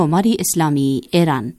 کماری اسلامی ایران.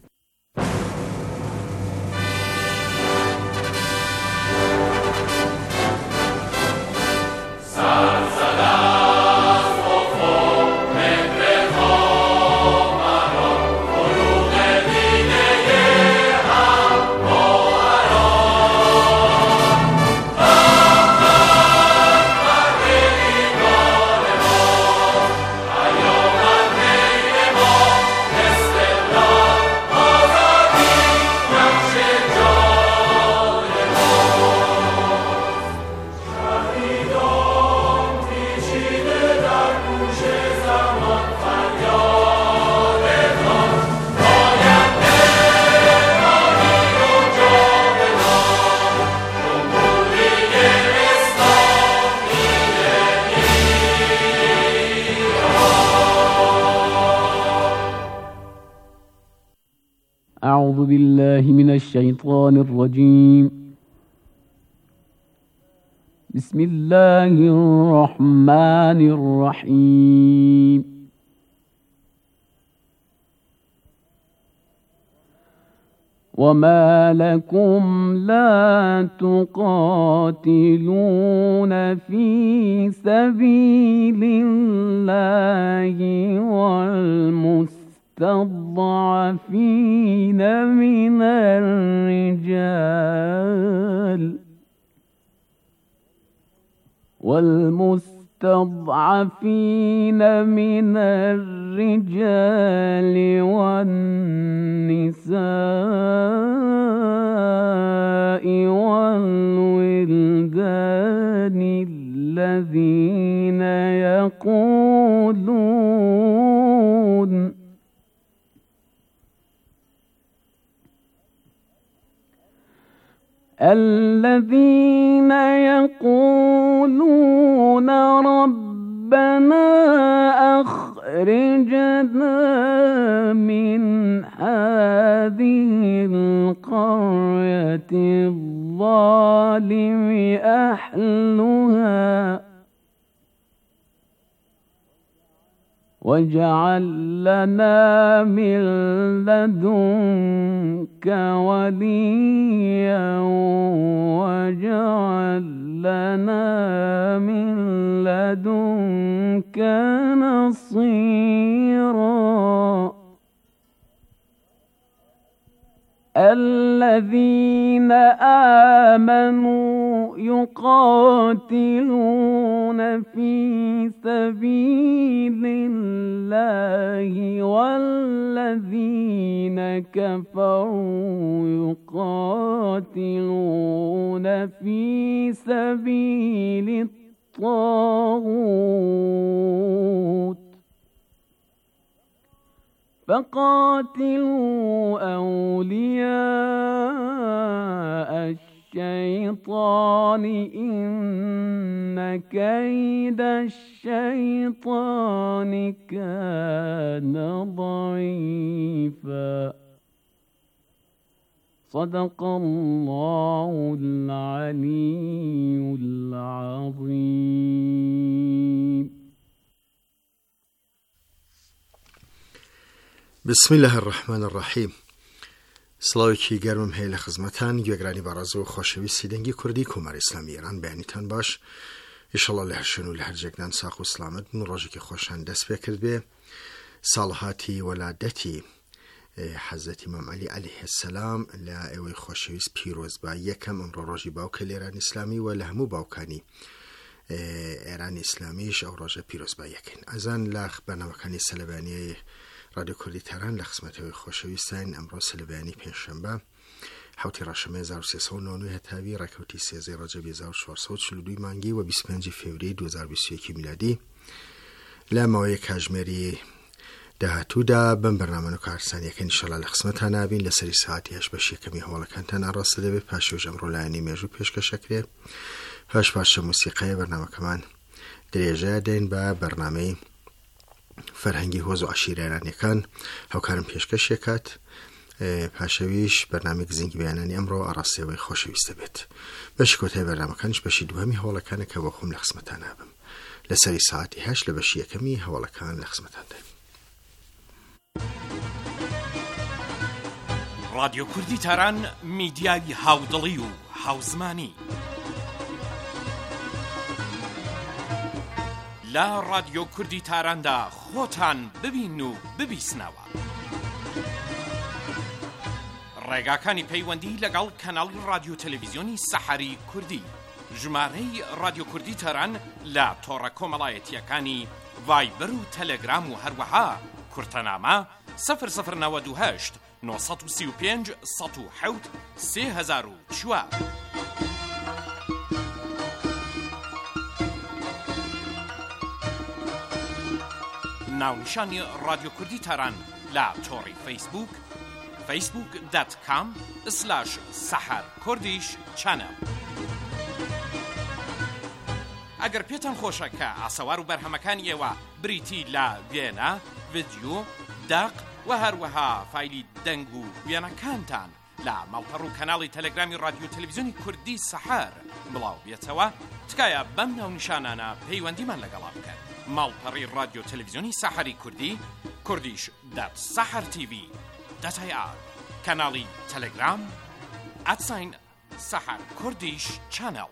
أعوذ بالله من الشيطان الرجيم. بسم الله الرحمن الرحيم. وما لكم لا تقاتلون في سبيل الله والمستضعفين من الرجال والنساء والولدان الذين يقولون ربنا أخرجنا من هذه القرية الظالم أهلها واجعل لنا من لدنك وليا واجعل لنا من لدنك نصيرا. الذين آمنوا يقاتلون في سبيل الله والذين كفروا يقاتلون في سبيل الطاغوت فقاتلوا أولياء الشيطان إن كيد الشيطان كان ضعيفا. صدق الله العلي العظيم. بسم الله الرحمن الرحیم. سلاوکی گرمم هیل خدمتان گوگرانی بارازو و خوشویستی دنگی کردی کمر اسلامی ایران بیانیتان باش. انشالله لهرشن و لهر جگدان ساق و سلامت من روزی که خوشان دست بکرد به صالحاتی ولادتی حضرت امام علی علیه السلام لا اوی خوشویست پیروز با یکم امرو روزی باوک ایران اسلامی و لهمو باوکانی ایران اسلامیش او روز پیروز با یکن. ازان لخ برنامه‌کانی سلبانی رادیو کردی تهران لخصمت خوشویستین امرو سلبانی پنجشنبه حوتی راشمه 1399 هتاوی رکوتی 13 رجب 1442 مانگی و 25 فوریه 2021 میلادی لماوی کاژمری دهاتو دا بم برنامه کارسانی که انشالله لخصمت نابین لسری ساعتی هش بشی کمی حوالا کنتن عراسته به پاشو جمرو لعنی میجو پیشکش شکره هش پاش موسیقی برنامه کمان دریجه دین با برنامه فرهنگی حوز و عشیره ایرانی کن هاوکارم پیشکش یکات پاشویش برنامه گزینگ بیانانی امرو عراسته و خوشویسته بیت بشی کتای برنامه کنش بشی دوهمی حوالا کنه که واخوم لخصمت نابم لسری ساعتی هش لبشی کمی حوالا کن لخصمت دیم. رادیۆ کوردی تاران میدیای هاودڵی و هاوزمانی لا رادیۆ کوردی تاراندا خۆتان ببین و ببیسنەوە. ڕێگاکانی پەیوەندی لەگەڵ کەناڵی رادیۆ تەلەڤیزیۆنی سەحەری کوردی، ژمارەی رادیۆ کوردی تاران لە تۆڕە کۆمەڵایەتیەکانی ڤایبەر و تەلەگرام و هەروەها کورتەنامە 0098 935 107 3004. ناونیشانی رادیۆ کوردی تاران لە تۆڕی فەیسبوک facebook.com/saharkurdish channel. ئەگەر پێتان خۆشە کە ئاسەوار و بەرهەمەکانی ئێوە بریتی لە وێنە، ڤیدیۆ، داق و هەروەها فایلی دەنگ و وێنەکانتان لە ماڵپەڕ و کەناڵی تەلەگرامی رادیۆ تەلەڤیزیۆنی کوردی سەحەر بڵاو بێتەوە، تکایە بەم ناونیشانانە پەیوەندیمان لەگەڵا بکەن. ماڵپەڕی رادیۆ تەلەڤیزیۆنی سەحەری کوردی kurdish.sahartv.ir، کەناڵی تەلەگرام @saharkurdish channel.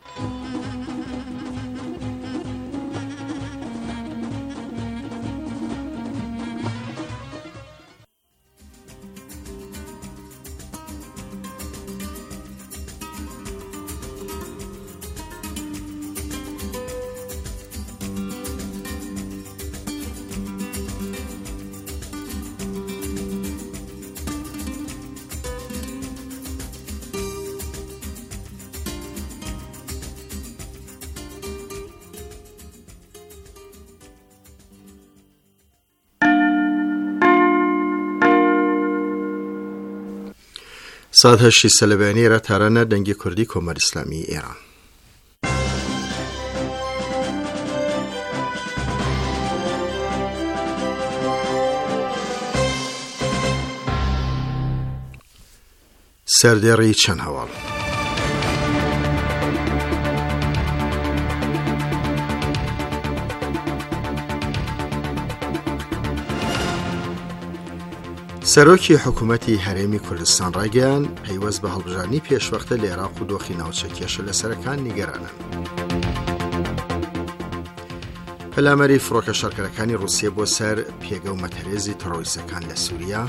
ساعت 8 سەلەبیانی را تارانە دەنگی کوردی کۆمەر ئیسلامی ئێران. سەردێڕی چەند هەواڵ. سەرۆکی حکوومەتی هەرێمی کوردستان ڕایگەیان پەیوەست بە هەڵبژاردنی پێشوەختە لە عێراق و دۆخی ناوچە کێشە لەسەرەکان نیگەرانن. پەلامەری فڕۆکە شەڕکەرەکانی رووسیە بۆ سەر پێگە و مەتەرێزی تەڕۆریستەکان لە سووریا.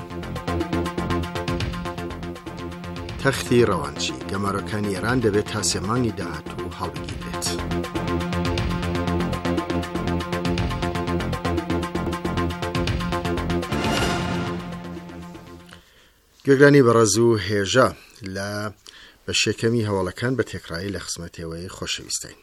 تەختی ڕەوانچی گەمارەکانی ئێران دەبێت تا سێمانی داهاتوو هەڵبگیرێت. گوێگرانی بەڕێز و هێژە لە بەشێکەمی هەواڵەکان بە تێکرایی لە خزمەتەوەی خۆشەویستین.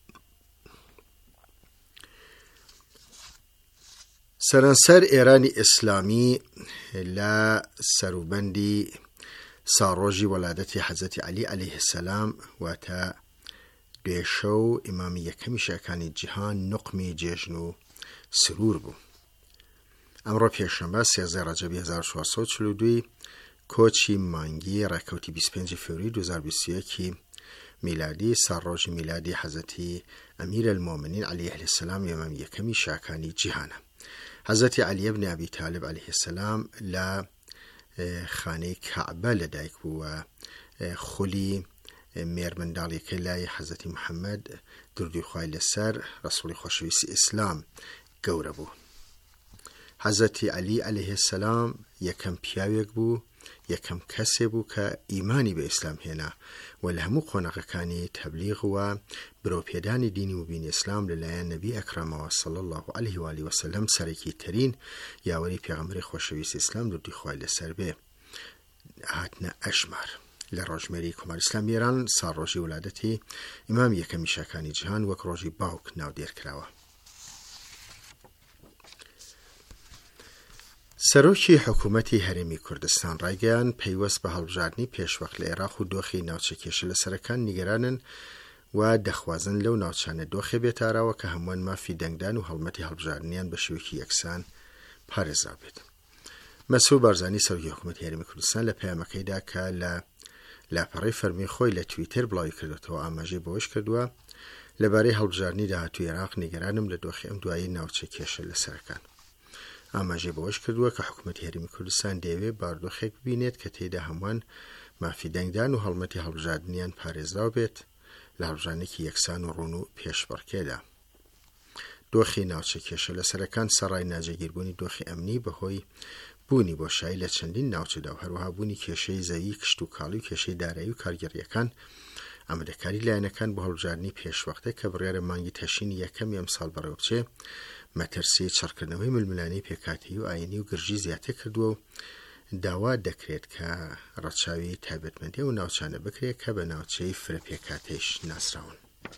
سەرانسەر ئێرانی ئیسلامی لە سەروبەندی ساڕۆژی وەلادەتی حەزەتی عەلی عەلەیه السەلام واتە دوێشە و ئیمامی یەکەمی شیعەکانی جیهان نوقمی جێژن و سرور بوو. ئەمڕۆ پێشەنبە 13 ڕەجەبی 1442 کۆچی مانگی ڕێکەوتی 25 فێوری 2021 میلادی ساڕۆژی میلادی حەزەتی ئەمیرالمۆمنین عەلەیه السەلام ئیمامی یەکەمی شیعەکانی جیهانە. حەزەتی عەلی بن ئەبی تاالب عەلەیه السەلام لە خانەی کەعبە لەدایک بوو و خولی مێرمەنداڵیەکەی لای حەزەتی محەممەد دروردی خوای لەسەر ڕەسوڵی خۆشەویستی ئیسلام گەورە بوو. حەزەتی عەلی عەلەیه السەلام یەکەم پیاوێک بوو، یەکەم کەسێ بوو کە ئیمانی بە ئیسلام هێنا و لە هەموو خۆنەقەکانی تەبلیغ و برۆپێدانی دینی مبین ئیسلام لەلایەن نەبی ئەکرەمەوە صلی الله علیه و آله وسلم سەرەکی ترین یاوەری پێغەمبەری خۆشەویستی ئیسلام دروردی خوای لەسەر بێ هاتنە ئەژمار. لە ڕۆژمێری کۆمەر ئیسلامی ئێران ساڕۆژی وەلادەتی ئیمامی یەکەمی شیعەکانی جیهان وەک ڕۆژی باوک ناودێرکراوە. سەرۆکی حکوومەتی هەرێمی کوردستان ڕایگەیان پەیوەست بە هەڵبژاردنی پێشوەخت لە عێراق و دۆخی ناوچە کێشە لەسەرەکان نیگەرانن و دەخوازن لەو ناوچانە دۆخێ بێتاراوە کە هەمووان مافی دەنگدان و هەڵمەتی هەڵبژاردنیان بە شێوەیەکی یەکسان پارێزرا بێت. مەسعود بارزانی سەرۆکی حکوومەتی هەرێمی کوردستان لە پەیامەکەیدا کە لە لاپەڕەی فەرمی خۆی لە تویتر بڵاوی کردوێتەوە ئاماژەی بەوەش کردووە لەبارەی هەڵبژاردننی داهاتووی عێراق نیگەرانم لە دۆخی ئەم دوایی ناوچە کێشە لەسەرەکان. ئاماژەی بەوەش کردووە کە حکوومەتی هەرێمی کوردستان دەیەوێت بارودۆخێک ببینێت کە تێیدا هەمووان مافی دەنگدان و هەڵمەتی هەڵبژاردنیان پارێزراو بێت لە هەڵبژاردنێکی یەکسان و ڕوون و پێشبڕکێدا. دۆخی ناوچە کێشە لەسەرەکان سەڕای ناجێگیربوونی دۆخی ئەمنی بەهۆی بوونی بۆشایی لە چەندین ناوچەدا و هەروەها بوونی کێشەی زەوی کشت و کاڵی و کێشەی دارایی و کارگەڕیەکان ئامادەکاری لایەنەکان بۆ هەڵبژاردننی پێشوەختە کە بڕیارە مانگی تەشینی یەکەم ئەم ساڵ بەڕێوە بچێ مەترسی چڕکردنەوەی ململانەی پێکاتی و ئاینی و گرژی زیاتر کردووە و داوا دەکرێت کە ڕەچاوی تایبەتمەندی و ناوچانە بکرێت کە بە ناوچەی فرە پێکاتیش ناسراون.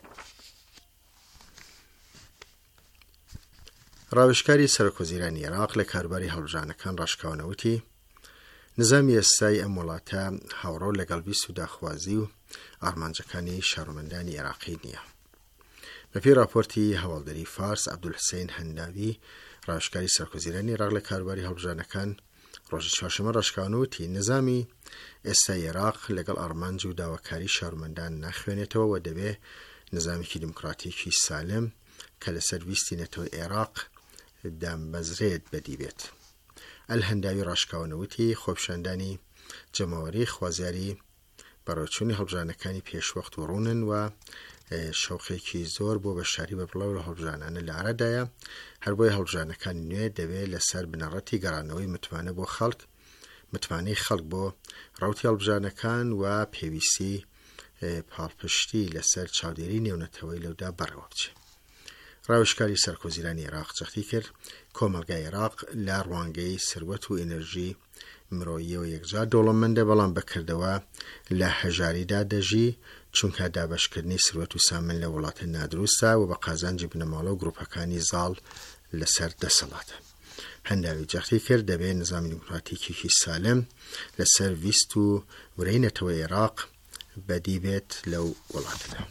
ڕاوێژکاری سەرۆکوەزیرانی عێراق لە کاروباری هەڵبژاردنەکان ڕاشکاونەوتی نظامی ئێستای ئەم وڵاتە هاوڕۆ لەگەڵ بیست و داخوازی و ئارمانجەکانی شارۆمەندانی عێراقی نییە. بەپێی راپۆرتی هەواڵدەری فارس عەبدولحوسێن هەنداوی ڕاوێژکاری سەرۆکوەزیرانی عێراق لە کاروباری هەڵبژاردنەکان ڕۆژی چوارشەممە ڕاشکاونەوتی نظامی ئێستای عێراق لەگەڵ ئارمانج و داواکاری شارۆمەندان ناخوێنێتەوە و دەبێت نظامێکی دیموکراتیکی سالم کە لەسەر ویستی نەتەوەی عێراق دامبەزرێت بەدی بێت. ئەلهەنداوی ڕاشکاونەوتی خۆپیشاندانی جەماوەری خوازیاری بەڕێوەچوونی هەڵبژاردنەکانی پێشوەخت و ڕوونن و شەوقێکی زۆر بۆ بەشداری بەبڵەو لە هەڵبژاردنانە لە عێراقدایە، هەر بۆی هەڵبژاردنەکانی نوێ دەبێت لەسەر بنەڕەتی گەڕانەوەی متمانە بۆ خەڵک، متمانەی خەڵک بۆ ڕەوتی هەڵبژاردنەکان و پێویستی پاڵپشتی لەسەر چاودێری نێونەتەوەی لەودا بەڕێوە بچێت. ڕاوێژکاری سەرۆکوەزیرانی عێراق جەختی کرد کۆمەلگای عێراق لە ڕوانگەی سروەت و ئێنەرژی مرۆییەوە یەکجار دەوڵەمەندە، بەڵام بەکردەوە لە هەژاریدا دەژی چونکە دابەشکردنی سروەت و سامن لە وڵاتە نادروستە و بە قازانجی بنەماڵە و گروپەکانی زاڵ لەسەر دەسەڵاتە. هەنداوی جەختی کرد دەبێت نظامی دیموکراتیکیی سالم لەسەر ویست و ورەی نەتەوەی عێراق بەدی بێت لەو وڵاتەدا.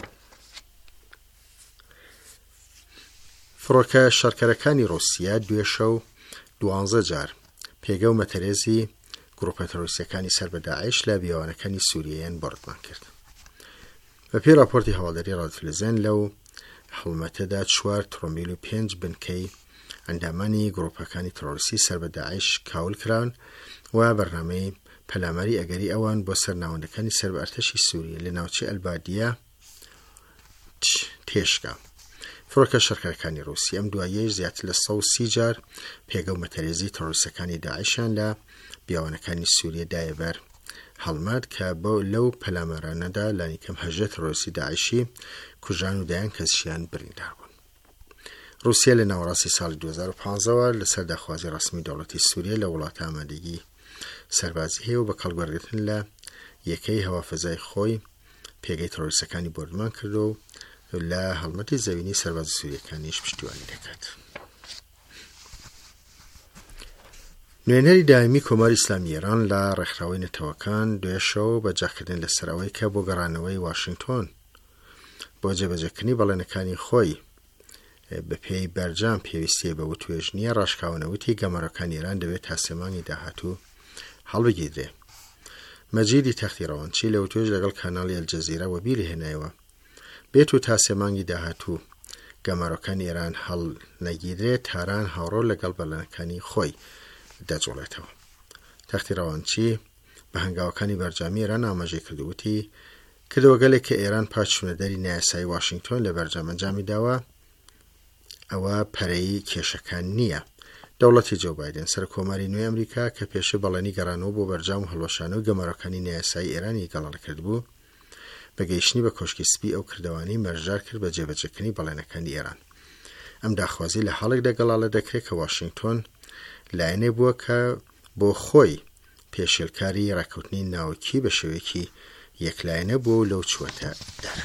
فڕۆکە شەڕکەرەکانی ڕووسیا دوێ شەو 12 جار پێگە و مەتەرێزی گروپە تەرۆریستەکانی سەر بە داعش لە بیاوانەکانی سووریەیان بەڕێوەمان کرد. بەپێی راپۆرتی هەواڵدەری ڕادیۆتەلەڤیزیۆن لەو هەڵمەتەدا 4 ترۆمیل و 5 بنکەی ئەندامانی گروپەکانی تەرۆریستی سەر بە داعش کاول کراون و بەرنامەی پەلاماری ئەگەری ئەوان بۆ سەرناوەندەکانی سەر بە ئەرتەشی سووریە لە ناوچەی ئەلبادیە تێشکا. فڕۆکە شەڕکەرەکانی ڕووسی ئەم دواییەش زیاتر لە 130 جار پێگە و مەتەرێزی تەرۆریستەکانی داعشیان لە بیاوانەکانی سووریە دایەبەر هەڵمات کە بۆ لەو پەلامارانەدا لانیکەم 18 تەرۆریستی داعشی کوژان و دایان کەسیان بریندار بوون. رووسیا لە ناوەڕاستی ساڵی 2015ەوە لەسەر داخوازی ڕسمی دەوڵەتی سووریە لە وڵاتە ئامادەگی سەربازی هەیە و بە کەڵگوەرگرتن لە یەکەی هەوافەزای خۆی پێگەی تەرۆریستەکانی بۆردمان کردو و لە هەڵمەتی زەوینی سەربازی سووریەکانیش پشتیوانی دەکات. نوێنەری دایمی کۆماری ئیسلامی ئێران لە ڕێکخراوەی نەتەوەکان دوێشەوە بەجاکردن لەسەر ئەوەی کە بۆ گەڕانەوەی واشنگتۆن بۆ جێبەجێکردنی بەڵێنەکانی خۆی بە پێی بەرجام پێویستیە بە وتوێژنیە ڕاشکاونەوتی گەمەڕەکانی ئێران دەبێت تا سێمانگی داهاتوو هەڵبگیرێ. مەجیدی تەختیڕەوەنچی لە وتوێژ لەگەڵ کاناڵی ئەلجەزیرە وەبیری هێنایەوە بێت و تا سێمانگی داهاتوو گەمەڕەکانی ئێران هەڵ نەگیرێت تاران هاوڕۆ لەگەڵ بەڵێنەکانی خۆی دەجوڵێتەوە. تەختیڕەوەنچی بە هەنگاوەکانی بەرجامی ئێران ئاماژەی کردووتی کردەوە گەلێک کە ئێران پاش چوونەدەری نایاسایی واشنگتۆن لە بەرجام ئەنجامی داوە ئەوە پەرەی کێشەکان نییە. دەوڵەتی جۆ بایدن سەرکۆماری نوێی ئەمریکا کە پێشە بەڵێنی گەڕانەوە بۆ بەرجام و هەڵوەشانە و گەمەڕەکانی نایاسایی ئێرانی گەڵاڵ کرد بوو بەگەیشتنی بە کۆشکی سپی ئەو کردەوانی مەرجار کرد بە جێبەجێکردنی بەڵێنەکانی ئێران. ئەم داخوازی لە حاڵێکدا گەڵاڵە دەکرێت کە واشنگتۆن لایەنێ بووە کە بۆ خۆی پێشێلکاری ڕاکەوتنی ناوکی بە شێوەیەکی یەکلایەنە بوو لەو چوەتە دەر.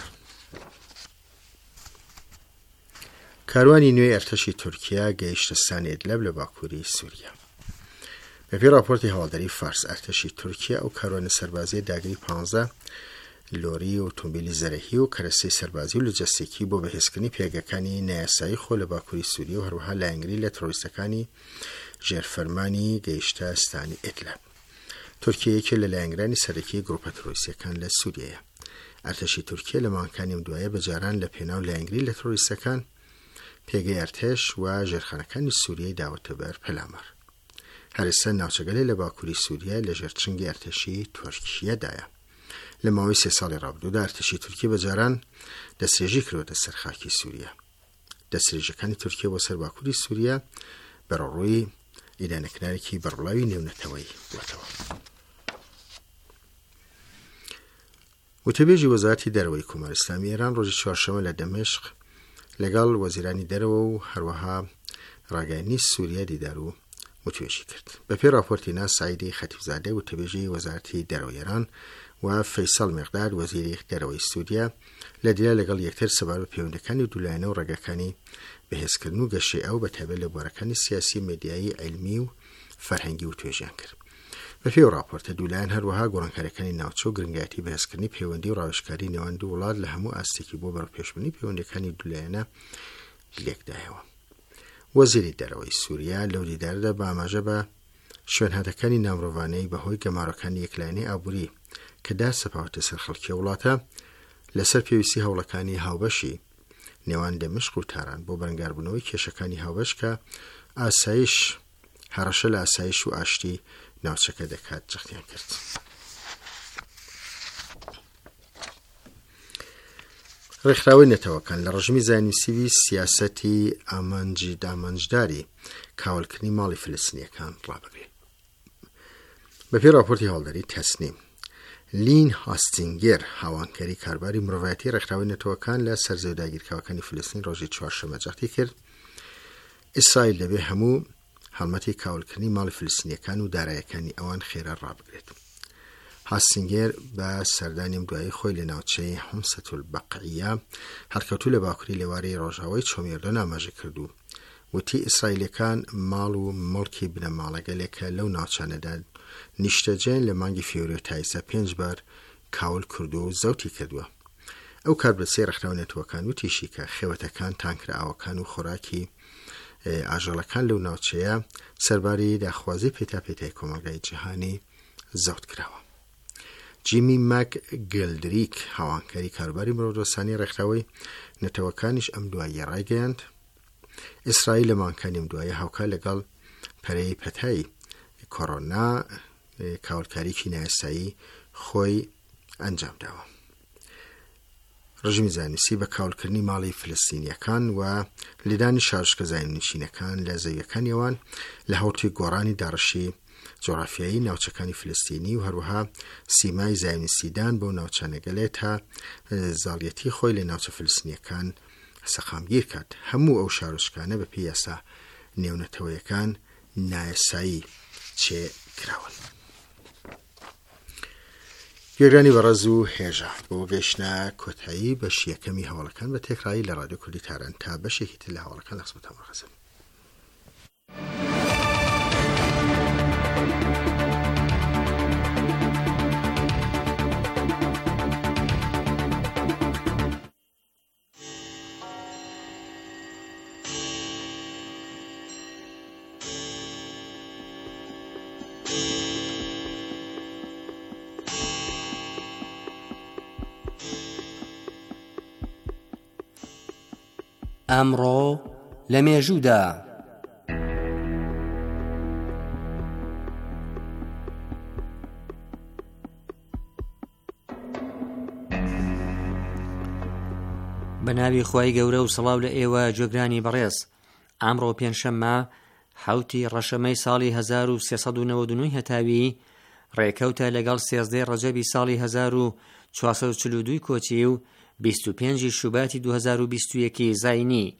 کاروانی نوێی ئەرتەشی تورکیا گەیشتە سانی ئیدلب لە باکووری سووریا. بەپێی راپۆرتی هەواڵدەری فارس ئەرتەشی تورکیا ئەو کاروانە سەربازیە داگری 15 لۆری ئۆتۆمبیلی زەرەهی و کەرەسەی سەربازی و لۆجستیکی بۆ بەهێزکردنی پێگەکانی نایاسایی خۆ لە باکووری سووریا و هەروەها لایەنگری لە تەرۆریستەکانی ژێرفەرمانی گەیشتە ستانی ئیدلب. تورکیا یەکێک لە لایەنگرانی سەرەکی گروپە تەرۆریستیەکان لە سووریایە. ئەرتەشی تورکیا لە مانگەکانی دوایە بەجاران لە پێناو لایەنگری لە تەرۆریستەکان پێگەی ئەرتێش و ژێرخانەکانی سووریای داوەتە بەر پەلامار. هەر ئێستا ناوچەگەلەی لە باکووری سووریا لە ژێرچنگی ئەرتێشی تورکیەدایە. لە ماوەی 3 ساڵی ڕابردوودا ئەرتێشی تورکیە بەجاران دەستێژی کردوتە سەر خاکی سووریا. دەستێژەکانی تورکیە بۆ سەر باکووری سووریا بەڕۆڕووی ئیرانەکرارێکی بەڕڵاوی نێونەتەوەی بووەتەوە. وتەبێژی وەزارەتی دەرەوەی کۆماری ئیسلامی ئێران ڕۆژی چوارشەمە لە دەمەشق لەگەڵ وەزیرانی دەرەوە و هەروەها ڕاگەیاندنی سووریا دیدار و وتوێژی کرد. بەپێی راپۆرتی ناس سعیدی خەتیبزادە وتەبێژی وەزارەتی دەرەوەی ئێران و فەیساڵ مێقداد وەزیری دەرەوەی سووریا لە دیلا لەگەڵ یەکتر سەبار بە پەیوەندیەکانی دوولایەنە و ڕێگەکانی بەهێزکردن و گەشەی ئەو بەتایبەت لە بوارەکانی سیاسی، مێدیایی، عیلمی و فەرهەنگی وتوێژیان کرد. بەپێی ڕاپۆرتە دوولایەن هەروەها گۆڕانکاریەکانی ناوچە و گرنگایەتی بەهێزکردنی پەیوەندی و ڕاوێژکاری نێوان دوو وڵات لە هەموو ئاستێکی بۆ بەڕێوەپێشبردنی پەیوەندیەکانی دوولایەنە لێکدایەوە. وەزیری دەرەوەی سووریا لەو دیدارەدا بە ئاماژە بە شوێنهاتەکانی نامرۆڤانەی بەهۆی گەمارەکانی یەکلایەنەی ئابووری کە داسەپاوەتە سەر خەڵکی وڵاتە لەسەر پێویستی هەوڵەکانی هاوبەشی نێوان دەمشق و تاران بۆ بەرەنگاربوونەوەی کێشەکانی هاوبەش کە ئاسایش هەڕەشە لە ئاسایش و ئاشتی ناوچەکە دەکات جەختیان کرد. ڕێکخراوەی نەتەوەکان لە ڕژمی زانویسیوی سیاسەتی ئامانجداری کاولکردنی ماڵی فلستینیەکان ڕابگرێت. بەپێی راپۆرتی هەڵدەری تەسنیم لین هاستینگەر هاوانکاری کارباری مرۆڤایەتی ڕێکخراوەی نەتەوەکان لە سەرزەوی داگیرکراوەکانی فلستین ڕۆژی چوارشەمە جەختی کرد ئیسرائیل دەبێ هەموو هەڵمەتی کاولکردنی ماڵی فلستینیەکان و داراییەکانی ئەوان خێرا ڕابگرێت. هاستینگەر بە سەردانیم دوایی خۆی لە ناوچەی حومسەت البەقیە هەرکەوتوو لە باکووری لێوارەی ڕۆژاوای چۆمیێردۆن ئاماژە کرد و وتی ئیسرائیلەکان ماڵ و مڵکی بنەماڵەگەلێکە لەو ناوچانەدا نیشتەجێن لە مانگی فێوریە تایسە 5 بار کاول کردو و زەوتی کردووە. ئەو کاربەسەی ڕێکخراوە نەتەوەکان وتیشی کە خێوەتەکان، تانکراوەکان و خۆراکی ئاژەڵەکان لەو ناوچەیە سەرباری داخوازی پێتاپێتای کۆمەلگای جیهانی زەوت کراوە. جیمی ماک گلدریک هاوانکاری کارباری مرۆڤدۆستانی ڕێکخراوەی نەتەوەکانیش ئەم دواییە ڕایگەیاند ئیسرائیل لە مانگەکانی ئەم دواییە هاوکار لەگەڵ پەرەی پەتای کۆڕۆنا کاولکاریکی نایاسایی خۆی ئەنجام داوە. ڕژمی زانویسی بە کاولکردنی ماڵی فلستینیەکان و لێدانی شارژکە زانینشینەکان لە زەویەکانیەوان لە هەوڵی گۆڕانی داڕشی جۆرافیایی ناوچەکانی فلستینی و هەروەها سیمای زانویسیدان بۆ ناوچانەگەلێت تا زاڵیەتی خۆی لە ناوچە فلستینیەکان سەخامگیر کات. هەموو ئەو شارۆچکانە بە پێی یاسا نێونەتەوەیەکان نایاسایی چێ کراون. گوێگرانی بەڕێز و هێژە بۆ گەیشتنە کۆتایی بەشی یەکەمی هەوڵەکان بە تێکڕایی لە ڕادیۆ کوردی تاران تا بەشێکی تر لە هەوڵەکان لەخزمەتان ڕەخسم. ئەمڕۆ لە مێژوودا بە ناوی خوای گەورە و سەڵاو لە ئێوە جۆگرانی بەڕێز. ئەمڕۆ پێنجشەممە 7 ڕەشەمەی ساڵی 1399 هەتاوی ڕێکەوتە لەگەڵ 13 ڕەجەبی ساڵی 1442 کۆچی و 25 شوباتی 2021 زاینی.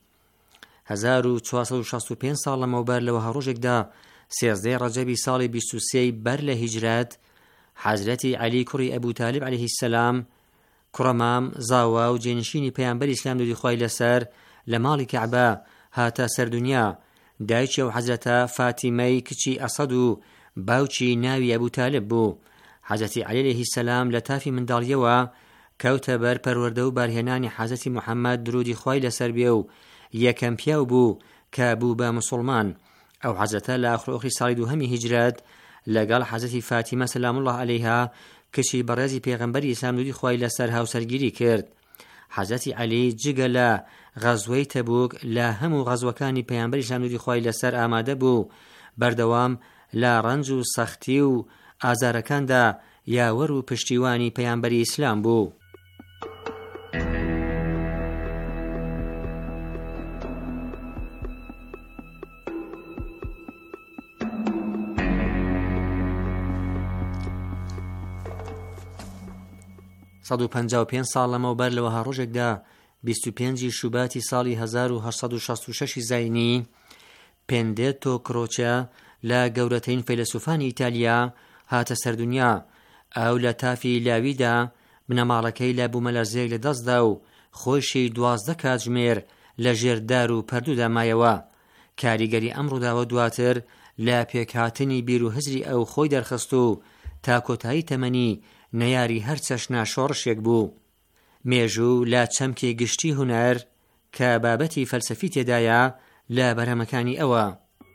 1465 ساڵ لەمەوبەر لەوە هەڕۆژێکدا 13 ڕەجەبی ساڵی 23 بەر لە هیجرەت حەزرەتی عەلی کوڕی ئەبوو تالب عەلەیهی سەلام کوڕەمام زاوا و جێنشینی پەیامبەری ئیسلام دەوری خوای لەسەر لە ماڵی کەعبە هاتە سەردونیا. دایکی ئەو حەزرەتە فاتیمەی کچی ئەسەد و باوکی ناوی ئەبوو تالب بوو. حەزرەتی عەلی عەلەیهی سەلام لە تافی منداڵیەوە کەوتە بەر پەروەردە و بارهێنانی حەزرەتی موحەممەد درودی خوای لەسەر بێ و یەکەم پیاو بوو کە بوو بە موسڵمان. ئەو حەزرەتە لە ئاخری ساڵی 2 هیجرەت لەگەڵ حەزرەتی فاتیمە سەلام الله عەلەیها کچی بەڕێزی پێغەمبەری ئیسلام درودی خوای لەسەر هاوسەرگیری کرد. حەزەتی عەلی جگە لە غەزوەی تەبوک لە هەموو غەزوەکانی پەیامبەری ئیسلام نوری خۆی لەسەر ئامادە بوو بەردەوام لە ڕەنج و سەختی و ئازارەکاندا یاوەڕ و پشتیوانی پەیامبەری ئیسلام بوو. سەد و 55 ساڵ لەمەوبەر لەوەها ڕۆژێکدا 25 شوباتی ساڵی 1966 زاینی پێندێتۆ کرۆچە لە گەورەترین فەیلسوفانی ئیتالیا هاتە سەردونیا. ئەو لە تافی لاویدا بنەماڵەکەی لە بوومەلەرزەیەک لە دەستدا و خۆشی 12 کاتژمێر لە ژێردار و پەردوودا مایەوە. کاریگەری ئەم ڕووداوە دواتر لە پێکهاتنی بیر و هزری ئەو خۆی دەرخست و تا کۆتایی تەمەنی نەیاری هەر چەشنا شۆڕشێک بوو. مێژوو لە چەمکی گشتی هونەر کە بابەتی فەلسەفی تێدایە لە بەرهەمەکانی ئەوە.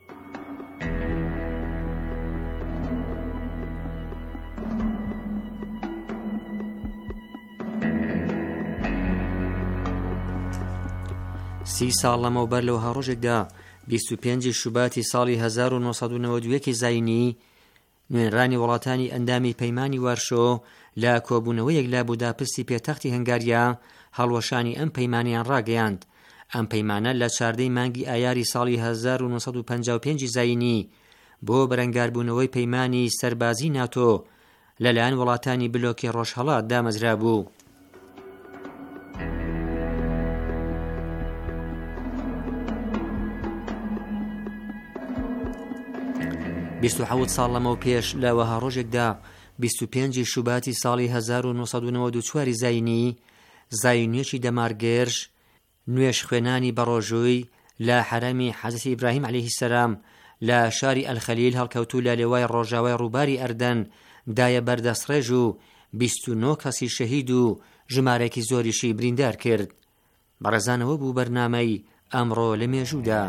سی ساڵ لەمەوبەر لەوەها ڕۆژێکدا 25 شوباتی ساڵی 1992 زاینی نوێنرانی وڵاتانی ئەندامی پەیمانی وارشۆ لە کۆبوونەوەیەک لە بوداپستی پێتەختی هەنگاریا هەڵوەشانی ئەم پەیمانیان ڕاگەیاند. ئەم پەیمانە لە 14 مانگی ئایاری ساڵی 1955 زاینی بۆ بەرەنگاربوونەوەی پەیمانی سەربازی ناتۆ لەلایەن وڵاتانی بلۆکی ڕۆژهەڵات دامەزرا بوو. بیست و حەوت ساڵ لەمەو پێش لەوەها ڕۆژێکدا 25 شوباتی ساڵی 1994 زاینی زاینیەکی دەمارگێرژ نوێش خوێنانی بەڕۆژووی لە حەرەمی حەزرەتی ئیبراهیم عەلەیهی سەلام لە شاری ئەلخەلیل هەڵکەوتوو لە لێوای ڕۆژاوای ڕووباری ئەردەن دایە بەردەستڕێژ و 29 کەسی شەهید و ژمارەیەکی زۆریشی بریندار کرد. بەڕێزانەوە بوو بەرنامەی ئەمڕۆ لە مێژوودا.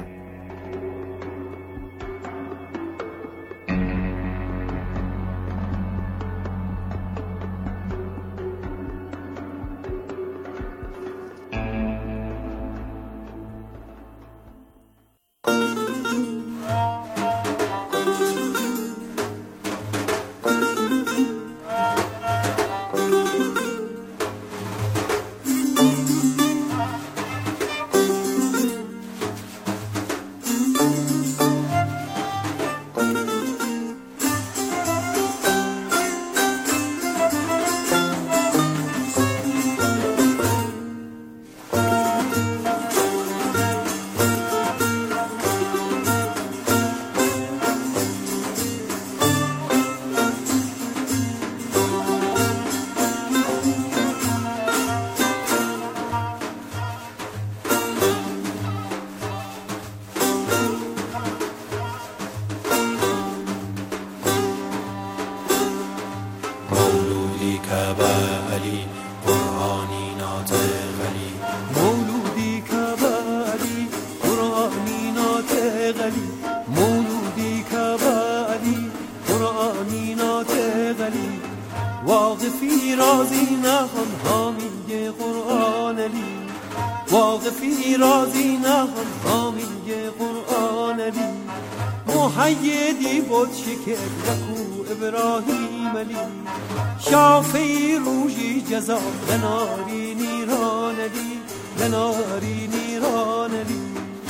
واقفی رازی نخوان حامی قرآن علی واقفی رازی نخوان حامی قرآن علی محیدی بود شکر رکو ابراهیم علی شافی روژی جزا لناری نیران علی لناری نیران علی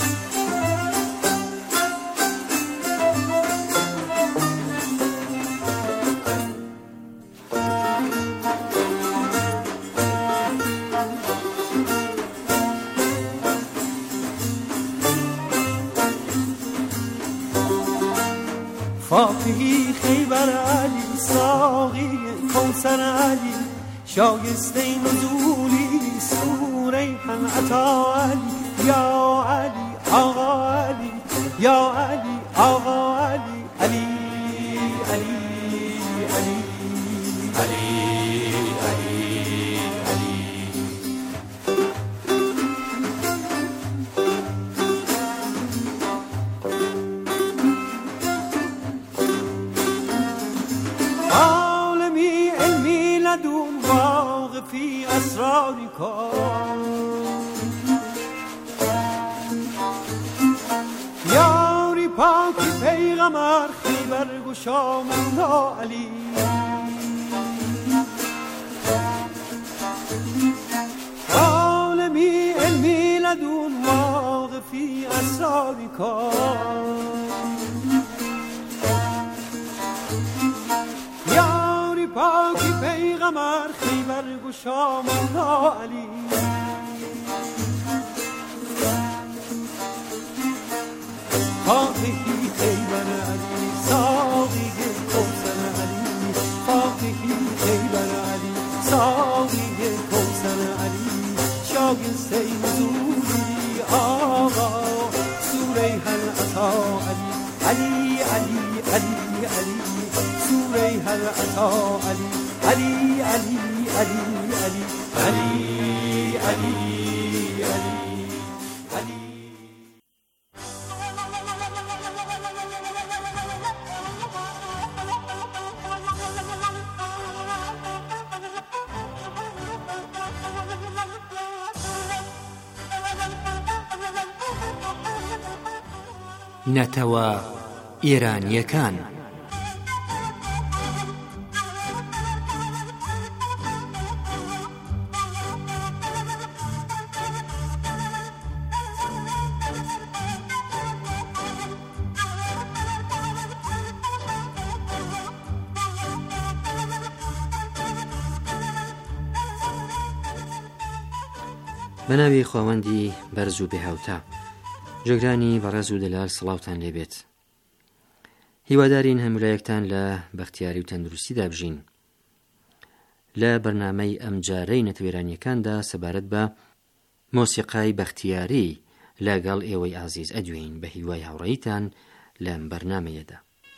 فاتحی خیبر علی ساقی کوثر علی شایسته نزولی سوره عطا علی یا علی آقا علی یا علی آقا علی علی علی علی علی علی عالمی علمی لدون واقع واقفی اسراری کن. یاری پاکی پیغمبر خیبر گشا مولا علی. عالمی علمی لدون واقفی اسراری کن. یاری پاکی پیغمبر خیبر گشا مولا علی. فاتحی خیبر علی ساقی کوثر علی. فاتحی خیبر علی ساقی کوثر علی. شایسته حضوری آقا سوره هل عطا علی. علی علی علی سوره هل عطا علی. علی علی علی علی علی علی علی. نەتەوە ئێرانیەکان. بەناوی خۆوەندی بەرز و بێهاوتا، جێگرانی بەڕێز و دەلال سڵاوتان لێبێت. هیوادارین هەمولایەکتان لە بەختیاری و تەندروستیدا بژین. لە بەرنامەی ئەم جارەی نەتوێرانیەکاندا سەبارەت بە مۆسیقای بەختیاری لەگەڵ ئێوەی ئازیز ئەدوین بە هیوای هاوڕێیتان لەم بەرنامەیەدا.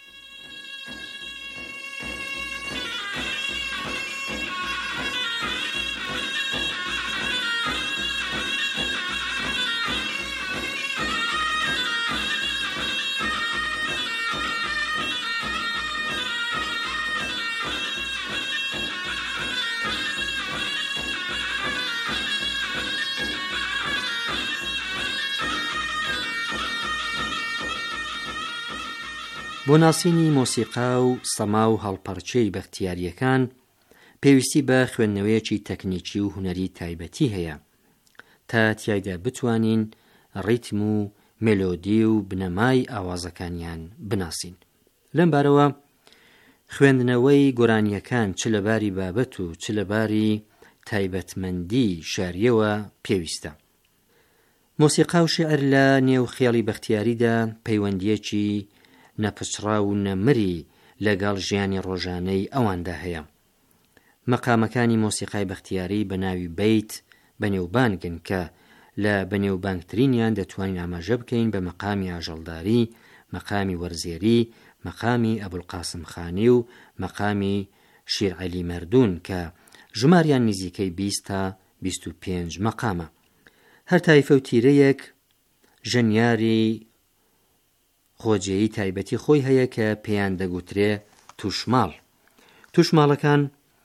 بۆ ناسینی مۆسیقا و سەما و هەڵپەرچەی بەختیاریەکان پێویستی بە خوێندنەوەیەکی تەکنیکی و هونەری تایبەتی هەیە تا تیایدا بتوانین ڕیتم و مێلۆدی و بنەمای ئاوازەکانیان بناسین. لەم بارەوە خوێندنەوەی گۆرانیەکان چ لەباری بابەت و چ لەباری تایبەتمەندی شاریەوە پێویستە. مۆسیقا و شێعر لە نێو خێڵی بەختیاریدا پەیوەندیەکی نەپچڕا و نەمری لەگەڵ ژیانی ڕۆژانەی ئەواندا هەیە. مەقامەکانی مۆسیقای بەختیاری بە ناوی بیت بەنێوبانگن کە لە بەنێوبانگترینیان دەتوانین ئاماژە بکەین بە مەقامی ئاژەڵداری، مەقامی وەرزێری، مەقامی ئەبولقاسم خانی و مەقامی شیرعەلی مەردوون کە ژماریان نزیکەی 20 تا 25 مەقامە. هەر تایفە و تیرەیەک ژەنیاری خۆجێیی تایبەتی خۆی هەیە کە پێیان دەگوترێ توشماڵ. توشماڵەکان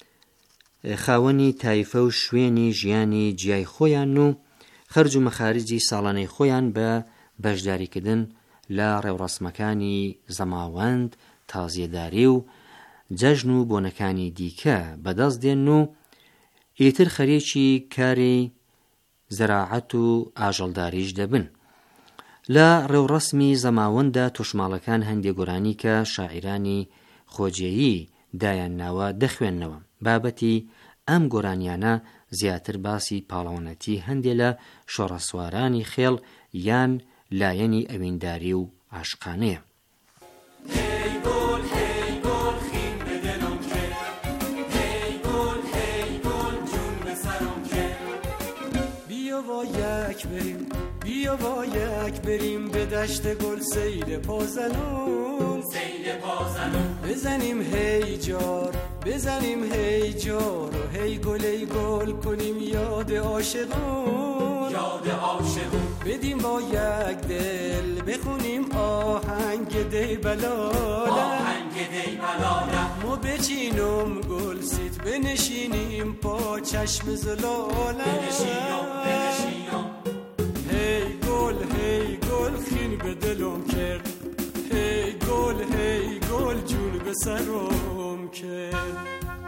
خاوەنی تایفە و شوێنی ژیانی جیای خۆیان و خەرج و مەخارجی ساڵانەی خۆیان بە بەشداریکردن لە ڕێوڕەسمەکانی زەماوەند، تازیەداری و جەژن و بۆنەکانی دیکە بەدەست دێن و ئیتر خەریکی کاری زەراعەت و ئاژەڵداریش دەبن. لە ڕێوڕەسمی زەماوەنددا توشماڵەکان هەندێک گۆرانی کە شاعیرانی خۆجێیی دایان ناوە دەخوێننەوە. بابەتی ئەم گۆرانیانە زیاتر باسی پاڵەوانەتی هەندێک لە شۆڕەسوارانی خێڵ یان لایەنی ئەوینداری و عاشقانەیە. بیا با یک بریم به دشت گل سیل پازنون، بزنیم هی جار، بزنیم هی جار و هی گل ای گل کنیم یاد عاشقون، یاد عاشقون. بدیم با یک دل بخونیم آهنگ دی بلاله، آهنگ دی بلاله. ما بچینم گل سید بنشینیم پا چشم زلاله، بنشینم هی گل خین به دلم کرد، هی گل جون به سرم کرد.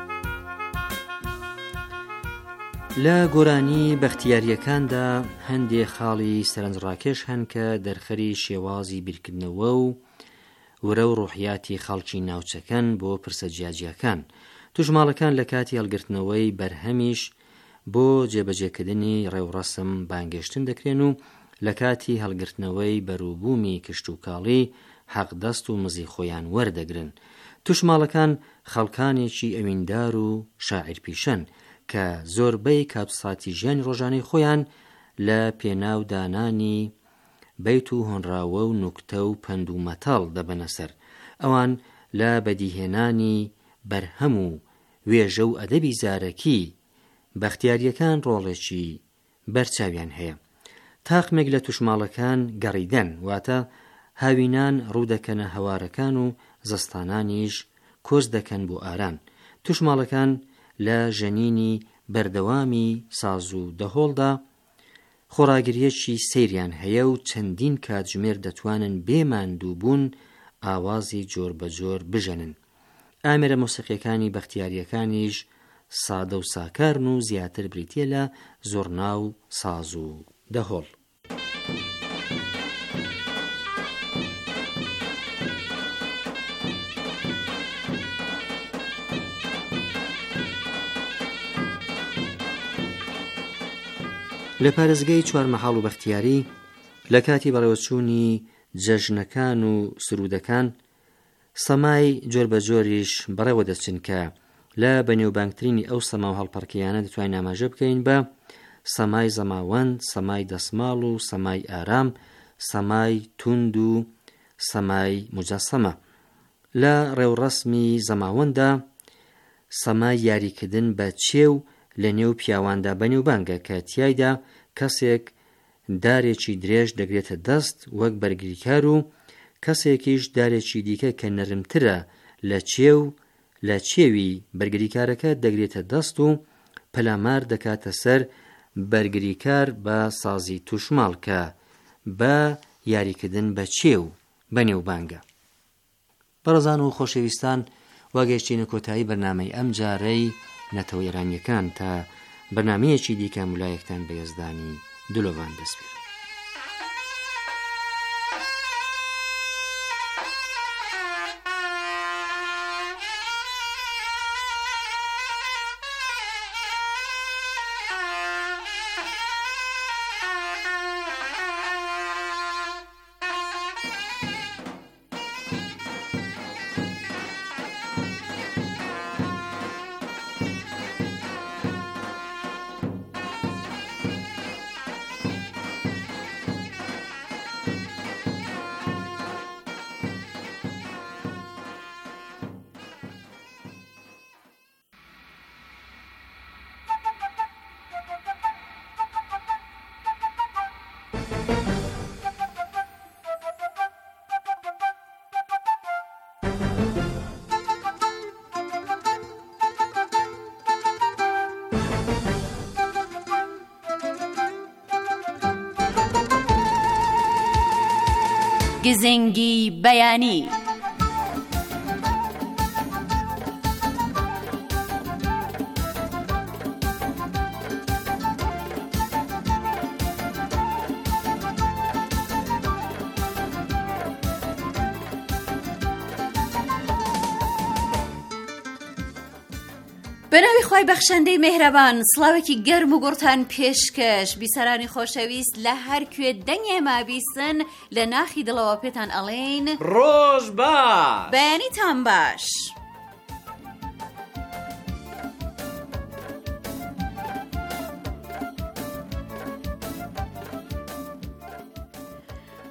لە گۆرانی بەختیاریەکاندا هەندێک خاڵی سەرنجڕاکێش هەن کە دەرخەری شێوازی بیرکردنەوە و وەرە و ڕوحیاتی خەڵکی ناوچەکەن بۆ پرسە جیاجیەکان. توشماڵەکان لە کاتی هەڵگرتنەوەی بەرهەمیش بۆ جێبەجێکردنی ڕێوڕەسم بانگێشتن دەکرێن و لە کاتی هەڵگرتنەوەی بەرووبوومی کشت و کاڵی حەقدەست و مزی خۆیان وەردەگرن. توشماڵەکان خەڵکانێکی ئەویندار و شاعیرپیشەن کە زۆربەی کاتوساتی ژیانی ڕۆژانەی خۆیان لە پێناودانانی بەیت و هۆنراوە و نوکتە و پەند و مەتاڵ دەبەنە سەر. ئەوان لە بەدیهێنانی بەرهەم و وێژە و ئەدەبی زارەکی بەختیاریەکان ڕۆڵێکی بەرچاویان هەیە. تاقمێک لە توشماڵەکان گەڕیدەن، واتە هاوینان ڕوودەکەنە هەوارەکان و زستانانیش کۆز دەکەن بۆ ئاران. توشماڵەکان لە ژەنینی بەردەوامی ساز و دەهۆڵدا خۆراگریەکی سەیریان هەیە و چەندین کاتژمێر دەتوانن بێماندووبوون ئاوازی جۆر بە جۆر بژەنن. ئامێرە مۆسیقیەکانی بەختیاریەکانیش سادە و ساکارن و زیاتر بریتیە لە زۆرنا و ساز و دەهۆڵ. لە پارێزگای چوارمەحاڵ و بەختیاری لە کاتی بەڕێوەچوونی جەژنەکان و سرودەکان سەمای جۆر بە جۆریش بەڕێوە دەچن کە لە بەنێوبانگترینی ئەو سەما و هەڵپەڕکیانە دەتوانین ئاماژە بکەین بە سەمای زەماوەند، سەمای دەسماڵ و سەمای ئارام، سەمای توند و سەمای مجەسەمە. لە ڕێوڕەسمی زەماوەنددا سەمای یاریکردن بە چێو لە نێو پیاواندا بەنێوبانگە کە تیایدا کەسێک دارێکی درێژ دەگرێتە دەست وەک بەرگریکار و کەسێکیش دارێکی دیکە کە نەرمترە لە چێوی بەرگریکارەکە دەگرێتە دەست و پەلامار دەکاتە سەر بەرگریکار بە سازی توشماڵ کە بە یاریکردن بە چێو بەنێوبانگە. بەڕێزان و خۆشەویستان، واگەشتینە کۆتایی بەرنامەی ئەم جارەی نەتەوە ئێرانیەکان تا بەرنامەیەکی دیکە مولایەکتان بە یەزدانی دلۆڤان دەسپێرم. گزنگی بەیانی. بەناوی خوای بەخشەندەی مێهرەبان، سڵاوێکی گەرم و گوڕتان پێشکەش بیسەرانی خۆشەویست لە هەر کوێ دەنگێ مابیسن لە ناخی دڵەوە پێتان ئەڵێن ڕۆژ باش، بەیانیتان باش.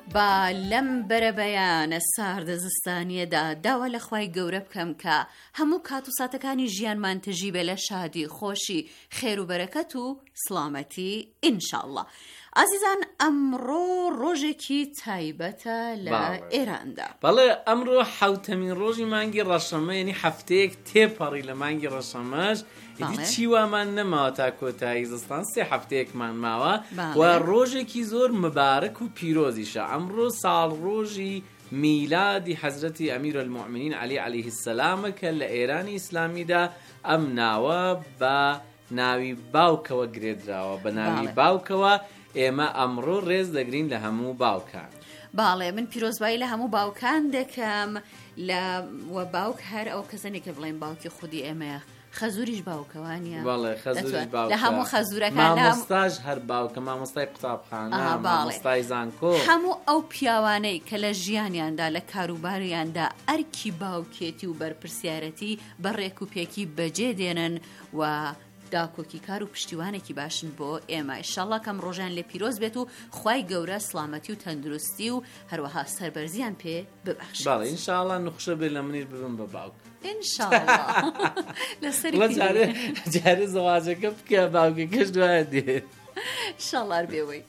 با لەم بەرەبەیانە ساردە زستانیەدا داوا لە خوای گەورە بکەم کە هەموو کات و ساتەکانی ژیانمان تژی بێ لە شادی خۆشی خێر و بەرەکەت و سڵامەتی ئینشاءڵڵا. ئازیزان ئەمڕۆ ڕۆژێکی تایبەتە لە ئێراندا. بەڵێ ئەمڕۆ حوتەمین ڕۆژی مانگی ڕەشەمە، یعنی هەفتەیەک تێپەڕی لە مانگی ڕەشەمەش چی وامان نەماوە تا کۆتایی زستان، 3 هەفتەیەکمان ماوە و ڕۆژێکی زۆر مبارەک و پیرۆزیشە. ئەمڕۆ ساڵ ڕۆژی میلادی حەزرەتی ئەمیرالمومینین عەلی عەلەیه السەلامە کە لە ئێرانی ئیسلامیدا ئەم ناوە بە ناوی باوکەوە گرێدراوە، بە ناوی باوکەوە. ئێمە ئەمڕۆ ڕێز دەگرین لە هەموو باوکان. باڵێ من پیرۆزبایی لە هەموو باوکان دەکەم لە وە باوک هەر ئەو کەسێنێک کە بڵێن باوکی خودی ئێمەیە. خەزوریش باوکەوانیە. بەڵێ خەزوریش باوکە. لە هەموو خەزورەکان مامۆستاش هەر باوکە، مامۆستای قوتابخانە، مامۆستای زانکۆ، هەموو ئەو پیاوانەی کە لە ژیانیاندا لە کاروباریاندا ئەرکی باوکێتی و بەرپرسیارەتی بەڕێک و پێکی بەجێ دێنن و داکۆکی کار و پشتیوانێکی باشن بۆ ئێمە. ئینشاءڵڵا کەم ڕۆژان لێ پیرۆز بێت و خوای گەورە سڵامەتی و تەندروستی و هەروەها سەربەرزیان پێ ببەخشێت. بەڵێ ئینشاءڵڵا نوخشە بێت لە منیش ببم بە باوک ئینشاءڵڵا. لەسەری جارێ زەواجەکە بکە باوکەکەش دوایە دێت ئینشاءڵڵا بێوەی.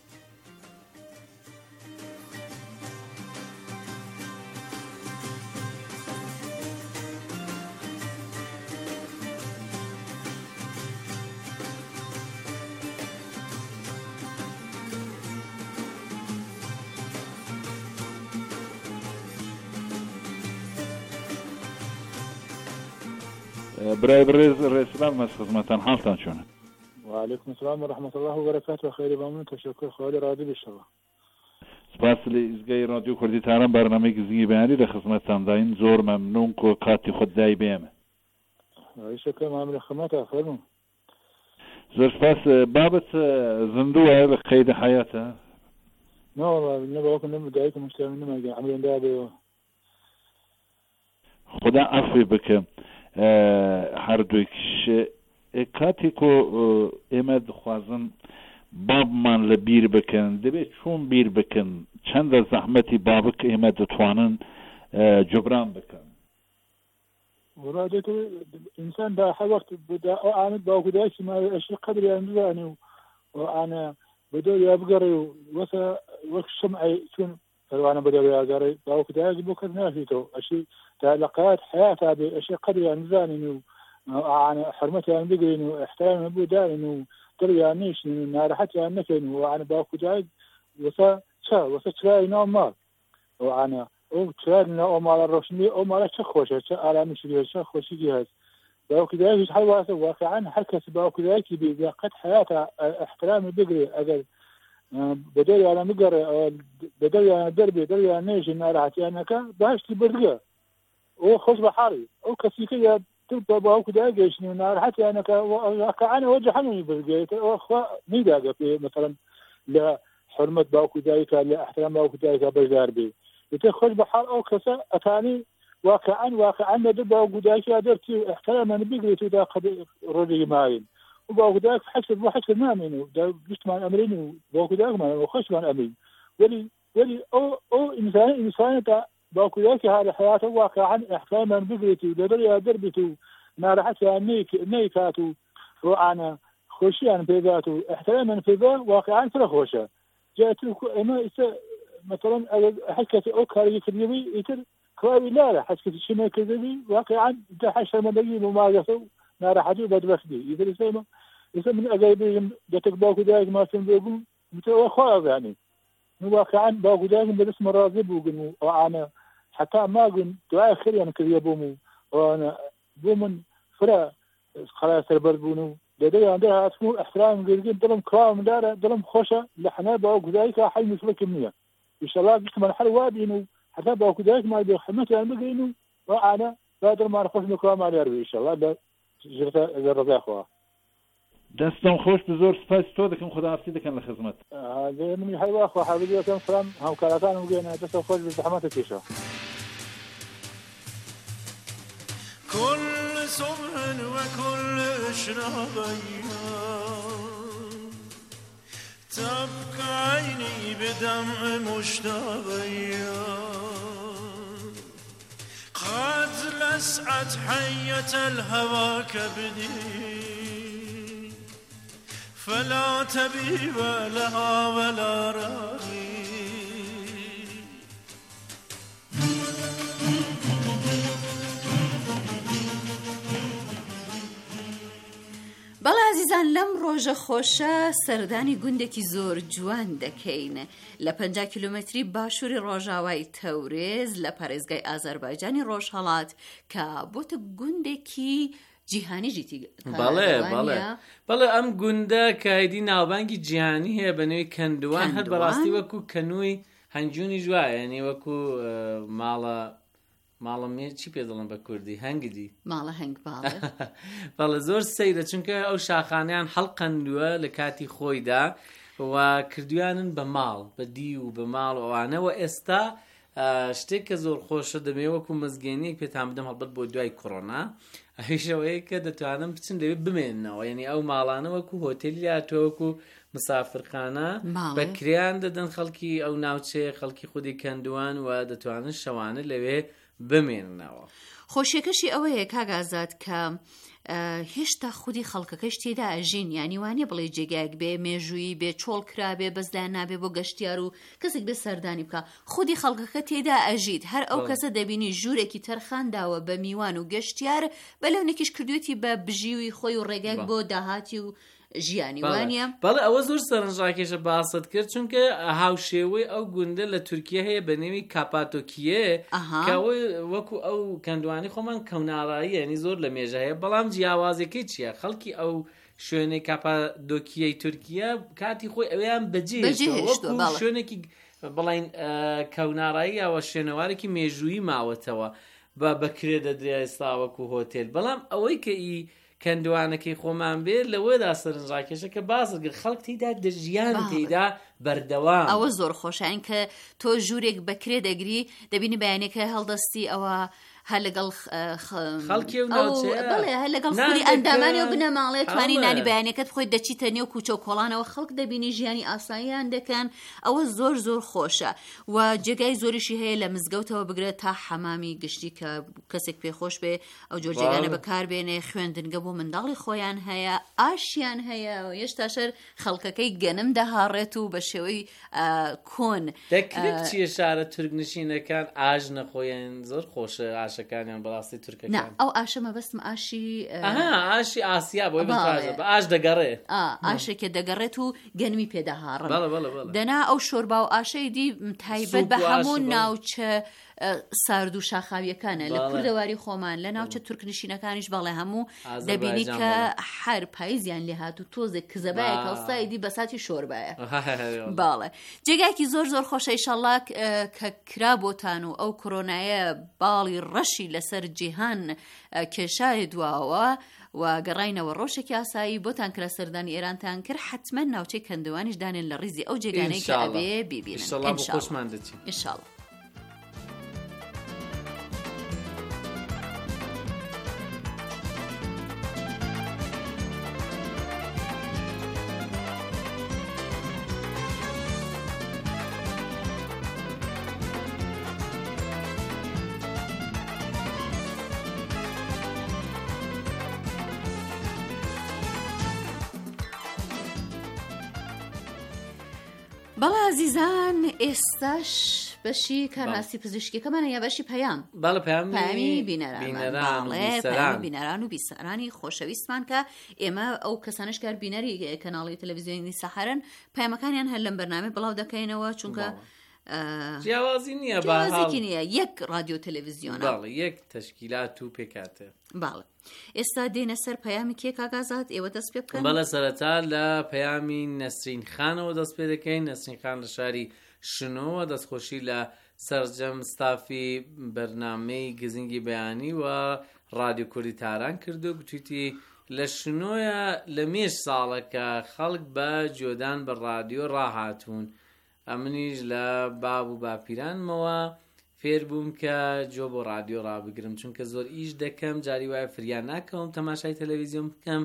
برای ڕێسلام مەس خزمەتان حاڵتان چۆنە؟ وعلیکم السلام ورحمة الله وبركاته. خير بامن تشکر خوالی رادیو بشەوە. سپاس لە ئیزگای رادیو کوردستان بەرنامەیەکی زنگی بەیانی لە خزمەتتان داین. زۆر مەمنوون کۆ کاتی خۆت دای بێمە. شکر مام لە خدمەتە فەرموو. زۆر سپاس. بابەت زندووە لە قەیدە حیاتە؟ نه والله باوکم دایکم مشتاق نماگە عملیان دا بێەوە. خدا عەفوی بکە. هەردوویکش کاتێکۆ ئێمە دخوازن بابمان لە بیر بکەن، دەبێت چۆن بیر بکەن، چەندە زەحمەتی بابک ئێمە دەتوانن جبران بکەن. وڵاتێت ئینسان دا هەر وەخت ئامد باوکو دایکی ما ئەشی قەدریان بزانێ و ئانە بەدەور یا بگەڕێ و وەسە وەک شمعی چون پەروانە بەدەور یاگەڕێ باوکو دایکی بۆ کەس ناشیتەوە. ئەشی تا لقات حياتها بأشياء قدر نزانين وعن حرمتها بقين واحترام أبو دارين وترجع نيش نارحتها نكين وعن باكو جاي وسا تراي نوم مال وعن أو تراي نوم على الرسمي أو ما لا تخوش على مشي تخوش جهاز باكو جاي حلوة واقعا حكت باكو جاي بقت حياتها احترام بقري أجل بدل على مقر بدل على دربي بدل على نيش نارحتها نكا باش تبرجع او خوش بحاري او كسيكية تبقى باوك داقيشني ونار حتى انا كأنا وجه حنوني بالجيت او اخوة ميداقة في مثلا لحرمة باوك دايكا لاحترام باوك دايكا بجدار بي يتي خوش بحار او كسا اتاني واقعا ندر باوك دايكا درتي احترام انا بيقريتو دا قد رجي ماين وباوك دايك حسب ما منو دا جشت مع امريني باوك دايك ما وخش مع امرين ولي او انسان باوكو ياكي هذا حياته واقعا احكاما بقريتي ودريا دربتو نارحتها نيكاتو وعنا خوشيان بيذاتو احتراما في ذا واقعا فرخوشة جاءت اما مثلا حكت اوكاري كذبي يتر كوابي لا حكت الشمال كذبي واقعا تحشر ملايين وما قصوا نارحتو بدرسدي يتر يسمى من اجايبهم جاتك باوكو دايك ما سنبيقوا متوا خواض يعني واقعا باوكو دايك بالاسم الراغب وقلوا وعنا حتى ما قلن دعاء خير يعني كذي بومو وانا بومن فرا خلاص البربونو لدي عندها اسمو احترام قلقين دلم كرام دارة دلم خوشة لحنا باوكو دايك حي مثل كمية ان شاء الله قلت من حل وادي انه حتى باوكو دايك ما يدي حمتي يعني بقى انه وانا بادر ما نخوش مكرام على يربي ان شاء الله جرتا الرضا اخوة دستم خوش بزور سپاس تو دکم خدا حافظی دکن لخدمت. هذا من حلوة أخوة حبيبي وكم سلام هم كارتان وجينا دستم خوش بزحمة تيشا. كل صبح وكل شراب تبقى عيني بدمع مشتاقية قد لسعت حية الهوى كبدي فلا تبيب لها ولا راغي. بەڵێ عزیزان لەم ڕۆژە خۆشە سەردانی گوندێکی زۆر جوان دەکەین لە 50 کیلومتری باشووری ڕۆژاوای تەورێز لە پارێزگای ئازەربایجانی ڕۆژهەڵات کە بۆتە گوندێکی جیهانی ژیتی. بەڵێ ئەم گوندە کایدی ناوبانگی جیهانی هەیە بە نوێی کەندوان هەر بەڕاستی وەکو کەنووی هەنجوونی جوایە یعنی وەکو ماڵە چی پێ دەڵم بە کوردی هەنگدی ماڵە هەنگ بەڵێ زۆر سەیرە چونکە ئەو شاخانیان هەڵقەندووە لە کاتی خۆیدا و کردویانن بە ماڵ بە دی و بە ماڵ ئەوانەوە ئێستا شتێک کە زۆر خۆشە دەبێ وەکو مزگەینیەک پێتان بدەم هەڵبەت بۆ دوای کۆڕۆنا هیشەوەیە کە دەتوانم بچن لەوێ بمێننەوە یعنی ئەو ماڵانە وەکو هۆتێلی هاتووەکو مسافرخانە بەکریان دەدەن خەڵکی ئەو ناوچەیە خەڵکی خودی کەندوان و دەتوانن شەوانە لەوێ بمێننەوە. خۆشیەکەشی ئەوەیە کاگازات کە هێشتا خودی خەڵکەکەش تێدا ئەژین ینی وانێ بڵێ جێگایەک بێ مێژووی بێ چۆڵ کرابێ بەزدان نابێ بۆ گەشتیار و کەسێک بێ سەردانی بکە خودی خەڵکەکە تێدا ئەژیت هەر ئەو کەسە دەبینی ژوورێکی تەرخانداوە بە میوان و گەشتیار بەلەونێکیش کردوێتی بە بژیوی خۆی و ڕێگەک بۆ داهاتی و ژیانی وانە. بەڵێ ئەوە زۆر سەرنجڕاکێشە باست کرد چونکە هاوشێوەی ئەو گوندە لە تورکیا هەیە بە نێوی کاپاتۆکیە کەەوەی وەکو ئەو کەندوانی خۆمان کەوناڕایی ینی زۆر لە مێژە هەیە بەڵام جیاوازەکەی چییە خەڵکی ئەو شوێنەی کاپادۆکیەی تورکیا کاتی خۆی ئەویان بەجێ شوێنێکی بڵین کەوناڕایی ئەوە شوێنەوارێکی مێژووی ماوەتەوە بەکرێ دەدرێ ئێستاوەکو هۆتێل بەڵام ئەوەی کە کەندوانەکەی خۆمان بێت لەوەدا سەرنجڕاکێشە کە باسەگر خەڵک تێدا دەژیان تێدا بەردەوام ئەوە زۆر خۆشایین کە تۆ ژوورێک بەکرێ دەگری دەبینی بەیانێکە هەڵدەستی ئەوە هەر لەگەڵ خەڵکی بڵێ هەر لەگەڵ خولی ئەندامانی و بنەماڵێت توانی نانی بەیانەکەت خۆی دەچیتە نێو کوچە و کۆڵانەوە خەڵک دەبینی ژیانی ئاساییان دەکەن ئەوە زۆر زۆر خۆشە و جێگای زۆریشی هەیە لە مزگەوتەوە بگرێت تا حەمامی گشتی کە کەسێک پێخۆش بێ ئەو جۆر جێگانە بەکاربێنێ خوێندنگە بۆ منداڵی خۆیان هەیە ئاشیان هەیە هێشتاشەر خەڵکەکەی گەنم دەهاڕێت و بە شێوەی کۆن دەکرێت چیە شارە تورکنشینەکان ئاژ نەخۆیان زۆر خۆشە ئاشەکانیان بەڕاستی تورکەکان ئەو ئاشەمە بەستم ئاشی ئاسیا بۆ بە ئاش دەگەڕێ ئاشێکێ دەگەڕێت و گەنمی پێدەهاڕن دەنا ئەو شۆربا و ئاشەی دی تایبەت بە هەموو ناوچە سارد و شاخاویەکانە لە کوردەواری خۆمان لە ناوچە تورکنشینەکانیش بەڵێ هەموو دەبینی کە هەر پاییزیان لێ هات و تۆزێک کزەبایە کەڵسایدی بەساتی شۆربایە باڵێ جێگایکی زۆر زۆر خۆشە ئیشەڵڵا کە کرا بۆتان و ئەو کۆرۆنایە باڵی ڕەشی لەسەر جیهان کێشاری دواوە و گەڕاینەوە ڕۆژێکی ئاسایی بۆتان کرا سەردانی ئێرانتان کرد حتمما ناوچەی کەندوانیش دانێن لە ڕیزی ئەو جێگانەی کە ئەبێ بیبینن ئینشاڵڵا. بەڵێ عزیزان ئێستاش بەشی کارناسی پزیشکیەکەمانە یا بەشی پەیام پەیامی بینەران و بیسەرانی خۆشەویستمان کە ئێمە ئەو کەسانش کار بینەری کەناڵی تەلەڤیزیۆنی سەحەرن پەیامەکانیان هەر لەم بەرنامە بڵاو دەکەینەوە چونکە جیاوازی نییە جیاوازێکی نییە یەک رادیۆ تەلەڤیزیۆنە یەک تەشکیلات و پێکاتێ باڵێ ئێستا دێنە سەر پەیامی کێ کاگازات ئێوە دەست پێ بکەن بەڵە سەرەتا لە پەیامی نەسرین خانەوە دەست پێ دەکەین نەسرین خان لە شاری شنۆوە دەستخۆشی لە سەرجەم ستافی بەرنامەی گزینگی بەیانی و رادیۆ کوردی تاران کردو گوتویتی لە شنۆیە لە مێژ ساڵەکە خەڵک بە جۆدان بە رادیۆ ڕاهاتوون ئەمنیش لە باب و باپیرانمەوە فێر بووم کە جۆ بۆ رادیۆ ڕابگرم چونکە زۆر ئیش دەکەم جاری وایە فریان ناکەم تەماشای تەلەڤیزیۆن بکەم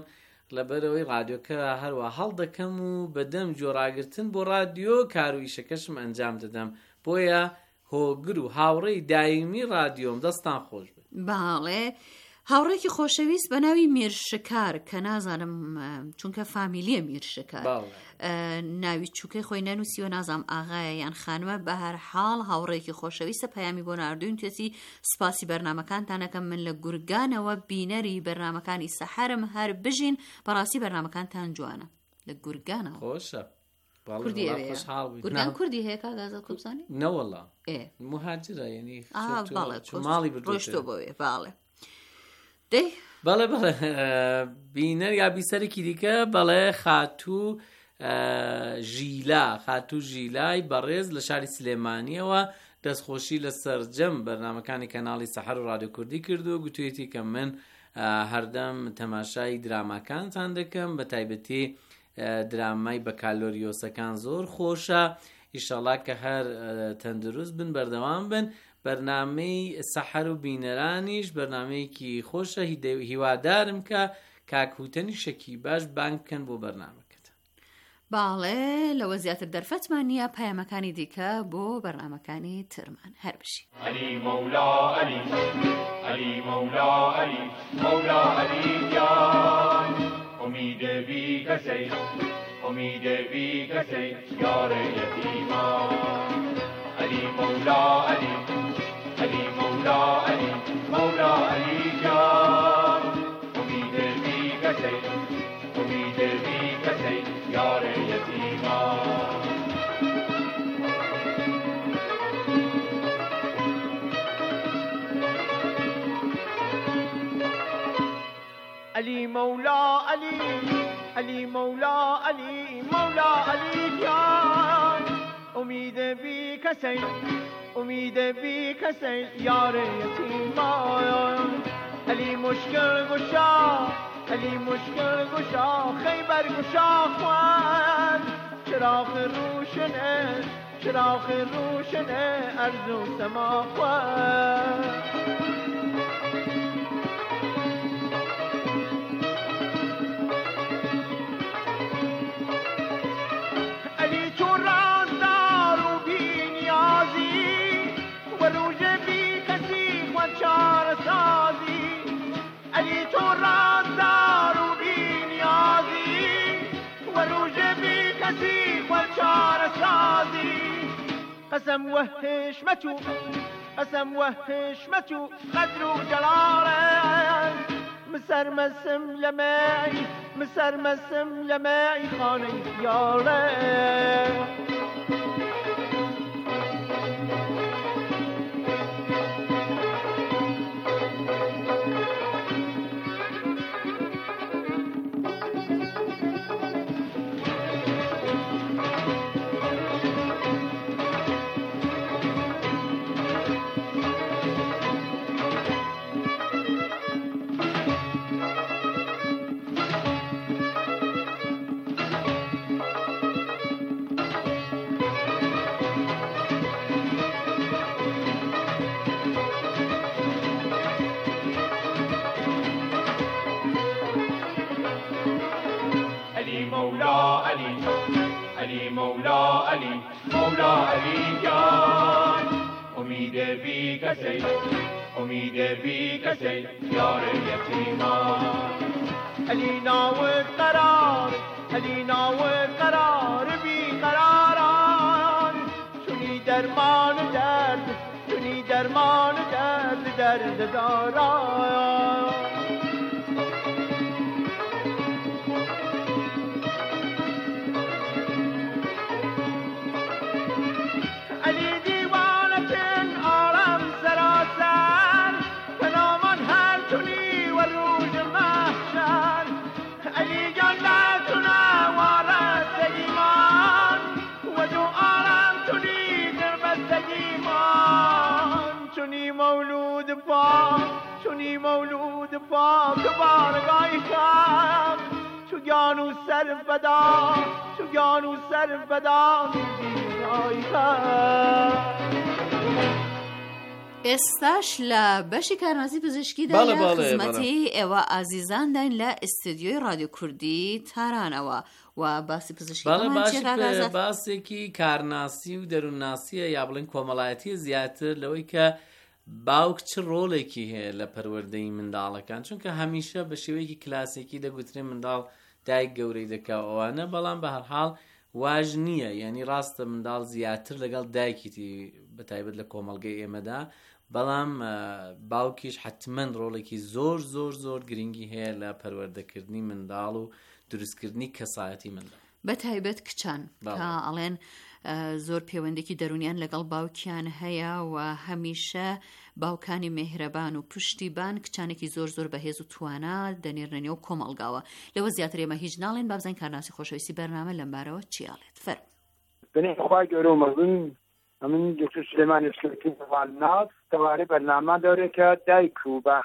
لەبەرەوەی رادیۆکە هەروە هەڵدەکەم و بەدەم جۆڕاگرتن بۆ رادیۆ کار و ئیشەکەشم ئەنجام دەدەم، بۆیە هۆگر و هاوڕێی دایمی رادیۆم دەستان خۆش بێت. باڵێ هاوڕێکی خۆشەویست بە ناوی میرشکار کە نازانم چونکە فامیلیە میرشکار ناوی چووکەی خۆی نەنووسیوە، نازام ئاغایە یان خانومە، بە هەر حاڵ هاوڕێکی خۆشەویستە پەیامی بۆ ناردوین توێتی سپاسی بەرنامەکانتانەکەم، من لە گورگانەوە بینەری بەرنامەکانی سەحەرم هەر بژین، بەڕاستی بەرنامەکانتان جوانە. لە گورگانەوە خۆشە گورگان کوردی هەیە کاگازە کوبزانی؟ نەوەڵا مهاجرە یعنی ماڵی ڕۆشتۆ بۆوێ. باڵێ بەڵێ بەڵێ بینەر یا بیسەرێکی دیکە بەڵێ خاتوو ژیلای بەڕێز لە شاری سلێمانیەوە دەستخۆشی لە سەرجەم بەرنامەکانی کەناڵی سەحەر و رادیۆ کوردی کردو، گوتوێتی کە من هەردەم تەماشای دراماکانتان دەکەم، بە تایبەتی درامای بە کالۆریۆسەکان زۆر خۆشە، ئیشەڵا کە هەر تەندروست بن بەردەوام بن. بەرنامەی سەحەر و بینەرانیش بەرنامەیەکی خۆشە، هیوادارم کە کاکوتنی شەکی باش بانگ بکەن بۆ بەرنامەکەت. باڵێ لەوە زیاتر دەرفەتمان نییە، پایامەکانی دیکە بۆ بەرنامەکانی ترمان هەر بشی. علی مەولا علی علی مەولا علی مەولا علی جان امید بی کسی یار یتیمان علی مولا علی علی مولا علی مولا علی جان امید بی کسی یار یتیمان علی مولا علی علی مولا علی مولا علی جان امید بی کسی یار یتیمان علی مشکل گشا خیبر گشا خوان چراغ روشنه ارض و سما خوان قسم وحشمتو قدر و جلاله مسرمسم لمعی خانه خیاله مولا علی جان امید بی کسی یار یتیمان علی ناو قرار بی قراران چونی درمان درد داران مولود پاک بارگاهی خم چو گانو سر فدا ئێستاش لە بەشی کارناسی پزیشکیدا لە خزمەتی ئێوە ئازیزان داین لە ئستودیۆی رادیۆ کوردی تارانەوە و باسی پزیشکی باسێکی کارناسی و دەروونناسیە یا بڵێن کۆمەڵایەتی زیاتر لەوەی کە باوک چ ڕۆڵێکی هەیە لە پەروەردەی منداڵەکان، چونکە هەمیشە بە شێوەیەکی کلاسێکی دەگوترێ منداڵ دایک گەورەی دەکا ئەوانە، بەڵام بە هەرحاڵ واژ نییە، یعنی ڕاستە منداڵ زیاتر لەگەڵ دایکیتی بەتایبەت لە کۆمەڵگەی ئێمەدا، بەڵام باوکیش حتمەن ڕۆڵێکی زۆر زۆر زۆر گرنگی هەیە لە پەروەردەکردنی منداڵ و دروستکردنی کەسایەتی منداڵ، بەتایبەت کچان کە ئەڵێن زۆر پەیوەندێکی دەرونیان لەگەڵ باوکیان هەیە و هەمیشە باوکانی مێهرەبان و پشتیبان کچانێکی زۆر زۆر بەهێز و توانا دەنێرنەوە کۆمەڵگاوە. لەوە زیاتر ئێمە هیچ ناڵێن، با بزانین کارناسی خۆشەویستی بەرنامە لەم بارەوە چیاڵێت. فەرموو. بنێ خوای گەورە و مەزن ئەمن دکتۆر سلێمانی شکرتی ناز تەوارێ بەرنامە دەورێکە دایک و بە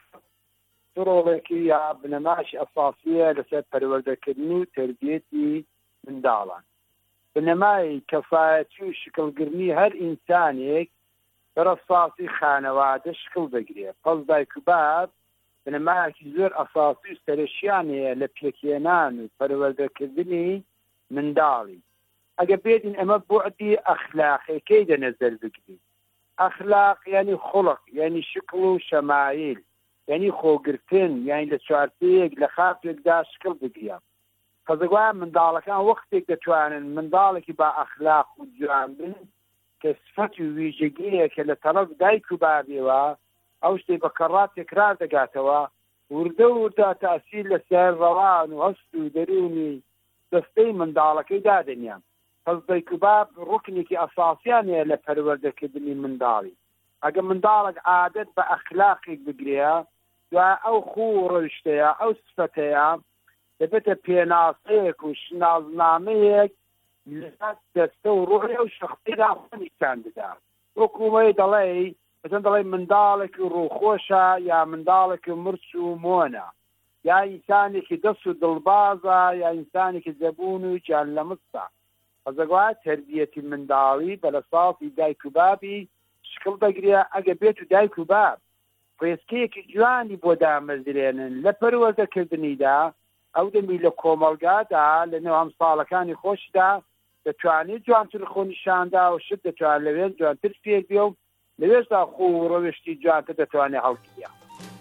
ڕۆڵێکی یا بنەماشی ئەساسیە لەسەر پەروەردەکردن و تربیەتی منداڵان. بنەمای کەفایەتی و شکڵگرنی هەر ئینسانێک بەرەساسی خانەوادە شکڵ دەگرێت. پەس دایک و باب بنەمایەکی زۆر ئەساسی و سەرشیانەیە لە پێکهێنان و پەروەردەکردنی منداڵی. ئەگە بێدین ئەمە بوعدی ئەخلاقیەکەی دەنەزەر بگرین. ئەخلاق یعنی خوڵق، یعنی شکڵ و شەمایل، یعنی خۆگرتن، یعنی لە چوارتەیەک لە خاپێکدا شکڵ بگریان. قەزەگوایان منداڵەکان وەختێک دەتوانن منداڵێکی با ئەخلاق و جوان بن کە سفەت و ویژگیەیە کە لە تەڵەب دایک و بابێەوە ئەو شتێ بە کەڕات تێکرار دەگاتەوە، وردە وردە تاسیل لەسەر ڕەوان و هەست و دەرونی دەستەی منداڵەکەی دادەنیان. پس دایک و باب ڕوکنێکی ئەساسیانەیە لە پەروەردەکردنی منداڵی. ئەگە منداڵێک عادەت بە ئەخلاقێک بگرێ، دوای ئەو خوو ڕۆیشتەیە ئەو سفەتەیە دەبێتە پێناسەیەک و شنازنامەیەک لەسەر دەستە و ڕۆحی ئەو شەخصیدا خۆنیشان بدات. وەکومەی دەڵێ مثلا دەڵێ منداڵێکی ڕووخۆشە یا منداڵێکی مرچ و مۆنە، یا ئینسانێکی دەست و دڵبازە یا ئینسانێکی زەبوون و گیان لە مستە. ئەزەگوایە تەربیەتی منداڵی بە لەساسی دایک و بابی شکڵ دەگرێ. ئەگە بێت و دایک و باب ڕێسکەیەکی جوانی بۆ دامەزرێنن لە پەروەردەکردنیدا، ئەو دەمی لە کۆمەڵگادا لە نێو ئەمساڵەکانی خۆشدا دەتوانێت جوانتر خۆنیشاندا و شت دەتوان لەوێن جوانتر پێ بێ و لەوێشدا خۆ و ڕۆیشتی جوانتر دەتوانێت هەڵگیرە.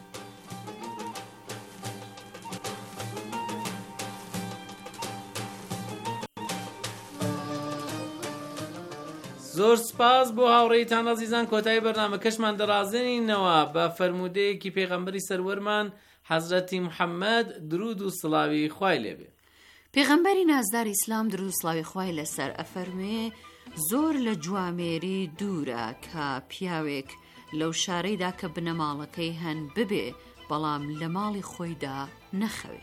زۆر سپاس بۆ هاوڕێیتان عەزیزان. کۆتایی بەرنامەکەشمان دەڕازێنینەوە بە فەرمودەیەکی پێغەمبەری سەروەرمان حەزرەتی محەممەد درود و سڵاوی خوای لێبێ. پێغەمبەری نازدار ئیسلام درود و سڵاوی خوای لەسەر ئەفەرمێ زۆر لە جوامێری دوورە کە پیاوێک لەو شارەیدا کە بنەماڵەکەی هەن ببێ بەڵام لە ماڵی خۆیدا نەخەوێ.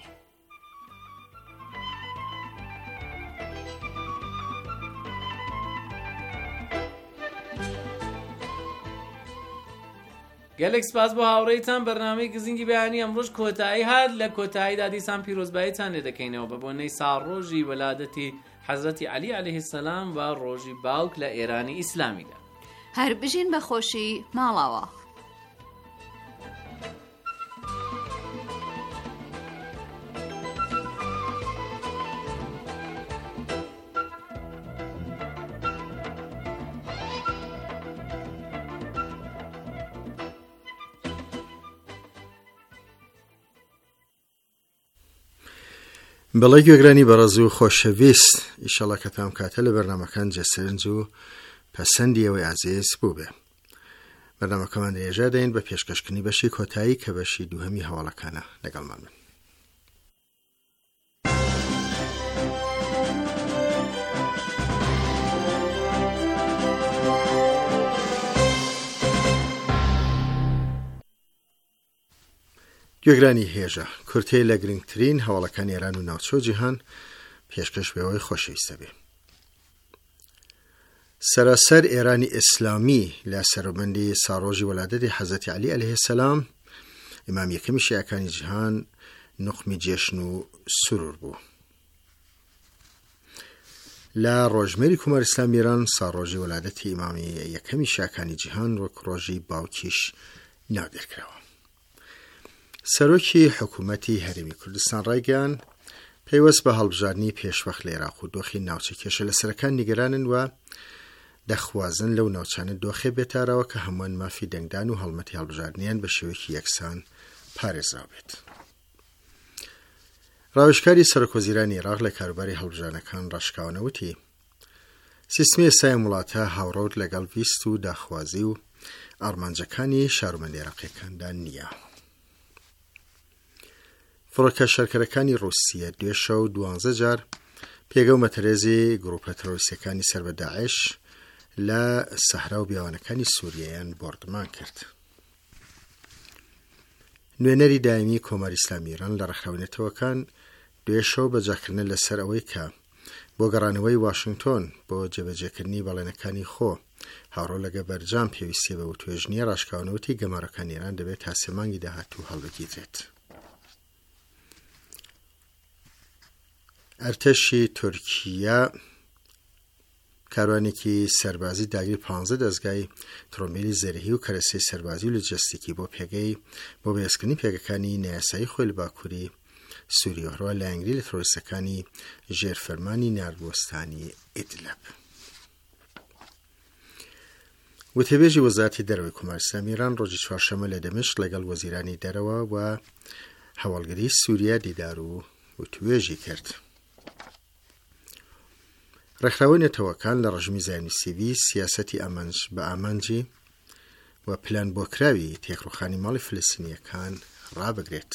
گەلێک سپاس بۆ هاوڕێیتان. بەرنامەی گزینگی بەیانی ئەمڕۆژ کۆتایی هات. لە کۆتاییدا دیسان پیرۆزباییتان لێ دەکەینەوە بە بۆنەی ساڕۆژی وەلادەتی حەزرەتی عەلی عەلەیهی سەلام و ڕۆژی باوک لە ئێرانی ئیسلامیدا. هەر بژین بە خۆشی ماڵاوە. بەڵێ گوێگرانی بەڕێز و خۆشەویست، ئیشەڵا کە تام کاتە لە بەرنامەکان جەسەرنج و پەسەندی ئەوەی ئازیز بوو بێ. بەرنامەکەمان درێژە دەین بە پێشکەشکردنی بەشی کۆتایی کە بەشی دووهەمی هەواڵەکانە. لەگەڵمان بن. گوێگرانی هێژە، کورتەی لە گرنگترین هەواڵەکان ئێران و ناوچۆ جیهان پێشکەش بێەوەی خۆشەویستە بێ. سەراسەر ئێرانی ئیسلامی لە سەربەندی ساڕۆژی وەلادەتی حەزرەتی عەلی عەلەیهی سەلام ئیمام یەکەمی شیعەکانی جیهان نوقمی جێشن و سرور بوو. لە ڕۆژمێری کومەر ئیسلامی ئێران ساڕۆژی وەلادەتی ئیمامی یەکەمی شاکانی جیهان وەک ڕۆژی باوکیش ناودێرکراوە. سەرۆکی حکوومەتی هەرێمی کوردستان ڕایگەیان پەیوەست بە هەڵبژاردننی پێشوەخت لە عێراق و دۆخی ناوچە کێشە لەسەرەکان نیگەرانن و دەخوازن لەو ناوچانە دۆخێ بێتارەوە کە هەمووان مافی دەنگدان و هەڵمەتی هەڵبژاردنیان بە شێوەیەکی یەکسان پارێزراو بێت. ڕاوێژکاری سەرۆکوەزیرانی عێراق لە کاروباری هەڵبژاردنەکان ڕاشکاوەنەوتی سیستمی ئێستای وڵاتە هاوڕەوت لەگەڵ ویست و داخوازی و ئارمانجەکانی شارومەندی عێراقیەکاندا نییە. فڕۆکە شەرکەرەکانی ڕووسیە دوێ شەو 12 جار پێگە و مەتەرێزی گروپە تەرۆریستەکانی سەر بە داعش لە سەحرا و بیاوانەکانی سووریایان بۆردمان کرد. نوێنەری دایمی کۆماری ئیسلامی ئێران لە ڕێکخراوێنێتەوەکان دوێ شەو بەجاکردنە لەسەر ئەوەی کە بۆ گەڕانەوەی واشنگتۆن بۆ جێبەجێکردنی بەڵێنەکانی خۆ هاوڕۆ لەگە بەرجام پێویستیە بە وتوێژنیە ڕاشکاوەنەوەتی گەمارەکانی ئێران دەبێت تا سێ مانگی داهاتوو هەڵبگیرێت. ئەرتەشی تورکیا کاروانێکی سەربازی داگیری 15 دەستگای ترۆمبیلی زەرهی و کەرەسەی سەربازی و لۆجستیکی بۆ بەهێزکردنی پێگەکانی نایاسایی خۆی لە باکووری سووریە هەروە لایەنگری لە ترۆریستەکانی ژێرفەرمانی ناردوەستانی ئیدلب. وتەبێژی وەزارەتی دەرەوەی کوماری ئیسلامی ئێران ڕۆژی چوارشەممە لە دەمشق لەگەڵ وەزیرانی دەرەوە و هەوڵگری سووریا دیدار و وتوێژی کرد. ڕێکخراوێنێتەوەکان لە ڕژمی زایۆنیستیوی سیاسەتی بە ئامانجی و پلان بۆکراوی تێکڕووخانی ماڵی فلستینیەکان ڕابگرێت.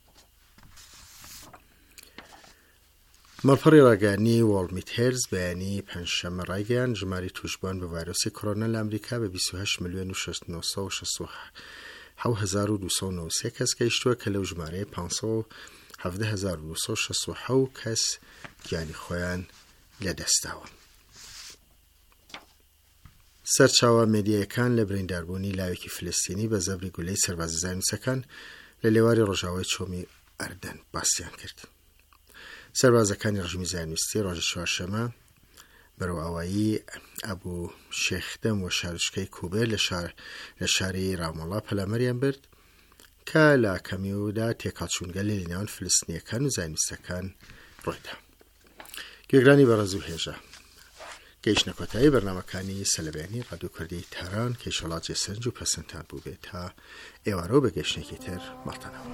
مەڵپەڕی ڕاگەیاندنی وۆڵمیت هێرز بەیانی پەنجشەممە ڕایگەیاند ژماری توشبووان بە ڤایرۆسی کۆرۆنا لە ئەمریکا بە 28,967,293 کەس گەیشتووە کە لەو ژمارەیە 517,267 کەس گیانی خۆیان لەدەستاوە. سەرچاوە مێدیایەکان لە برینداربوونی لاوێکی فلستینی بە زەبری گولەی سەربازی زایۆنیستەکان لە لێواری ڕۆژاوای چۆمی ئەردەن باسییان کرد. سەربازەکانی ڕژمی زایۆنیستی ڕۆژی چوارشەممە بەرەو ئاوایی ئەبوو شێخدەم و شارچکەی کوبێر لە شاری ڕامەڵا پەلامەریان برد کە لە کەمیودا تێکەڵچوونگە لە نێوان فلستینیەکان و زایۆنیستەکان ڕۆیدا. گوێگرانی بەڕێز و هێژە، گەیشتنە کۆتایی بەرنامەکانی سەلەبیانی ڕادیۆ کوردی تاران کە ئینشەڵڵا جێسەرنج و پەسەندتان بوو بێت تا ئێوارەوە بە گەیشتێکی تر ماڵتانەوە.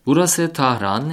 Burası Tahran,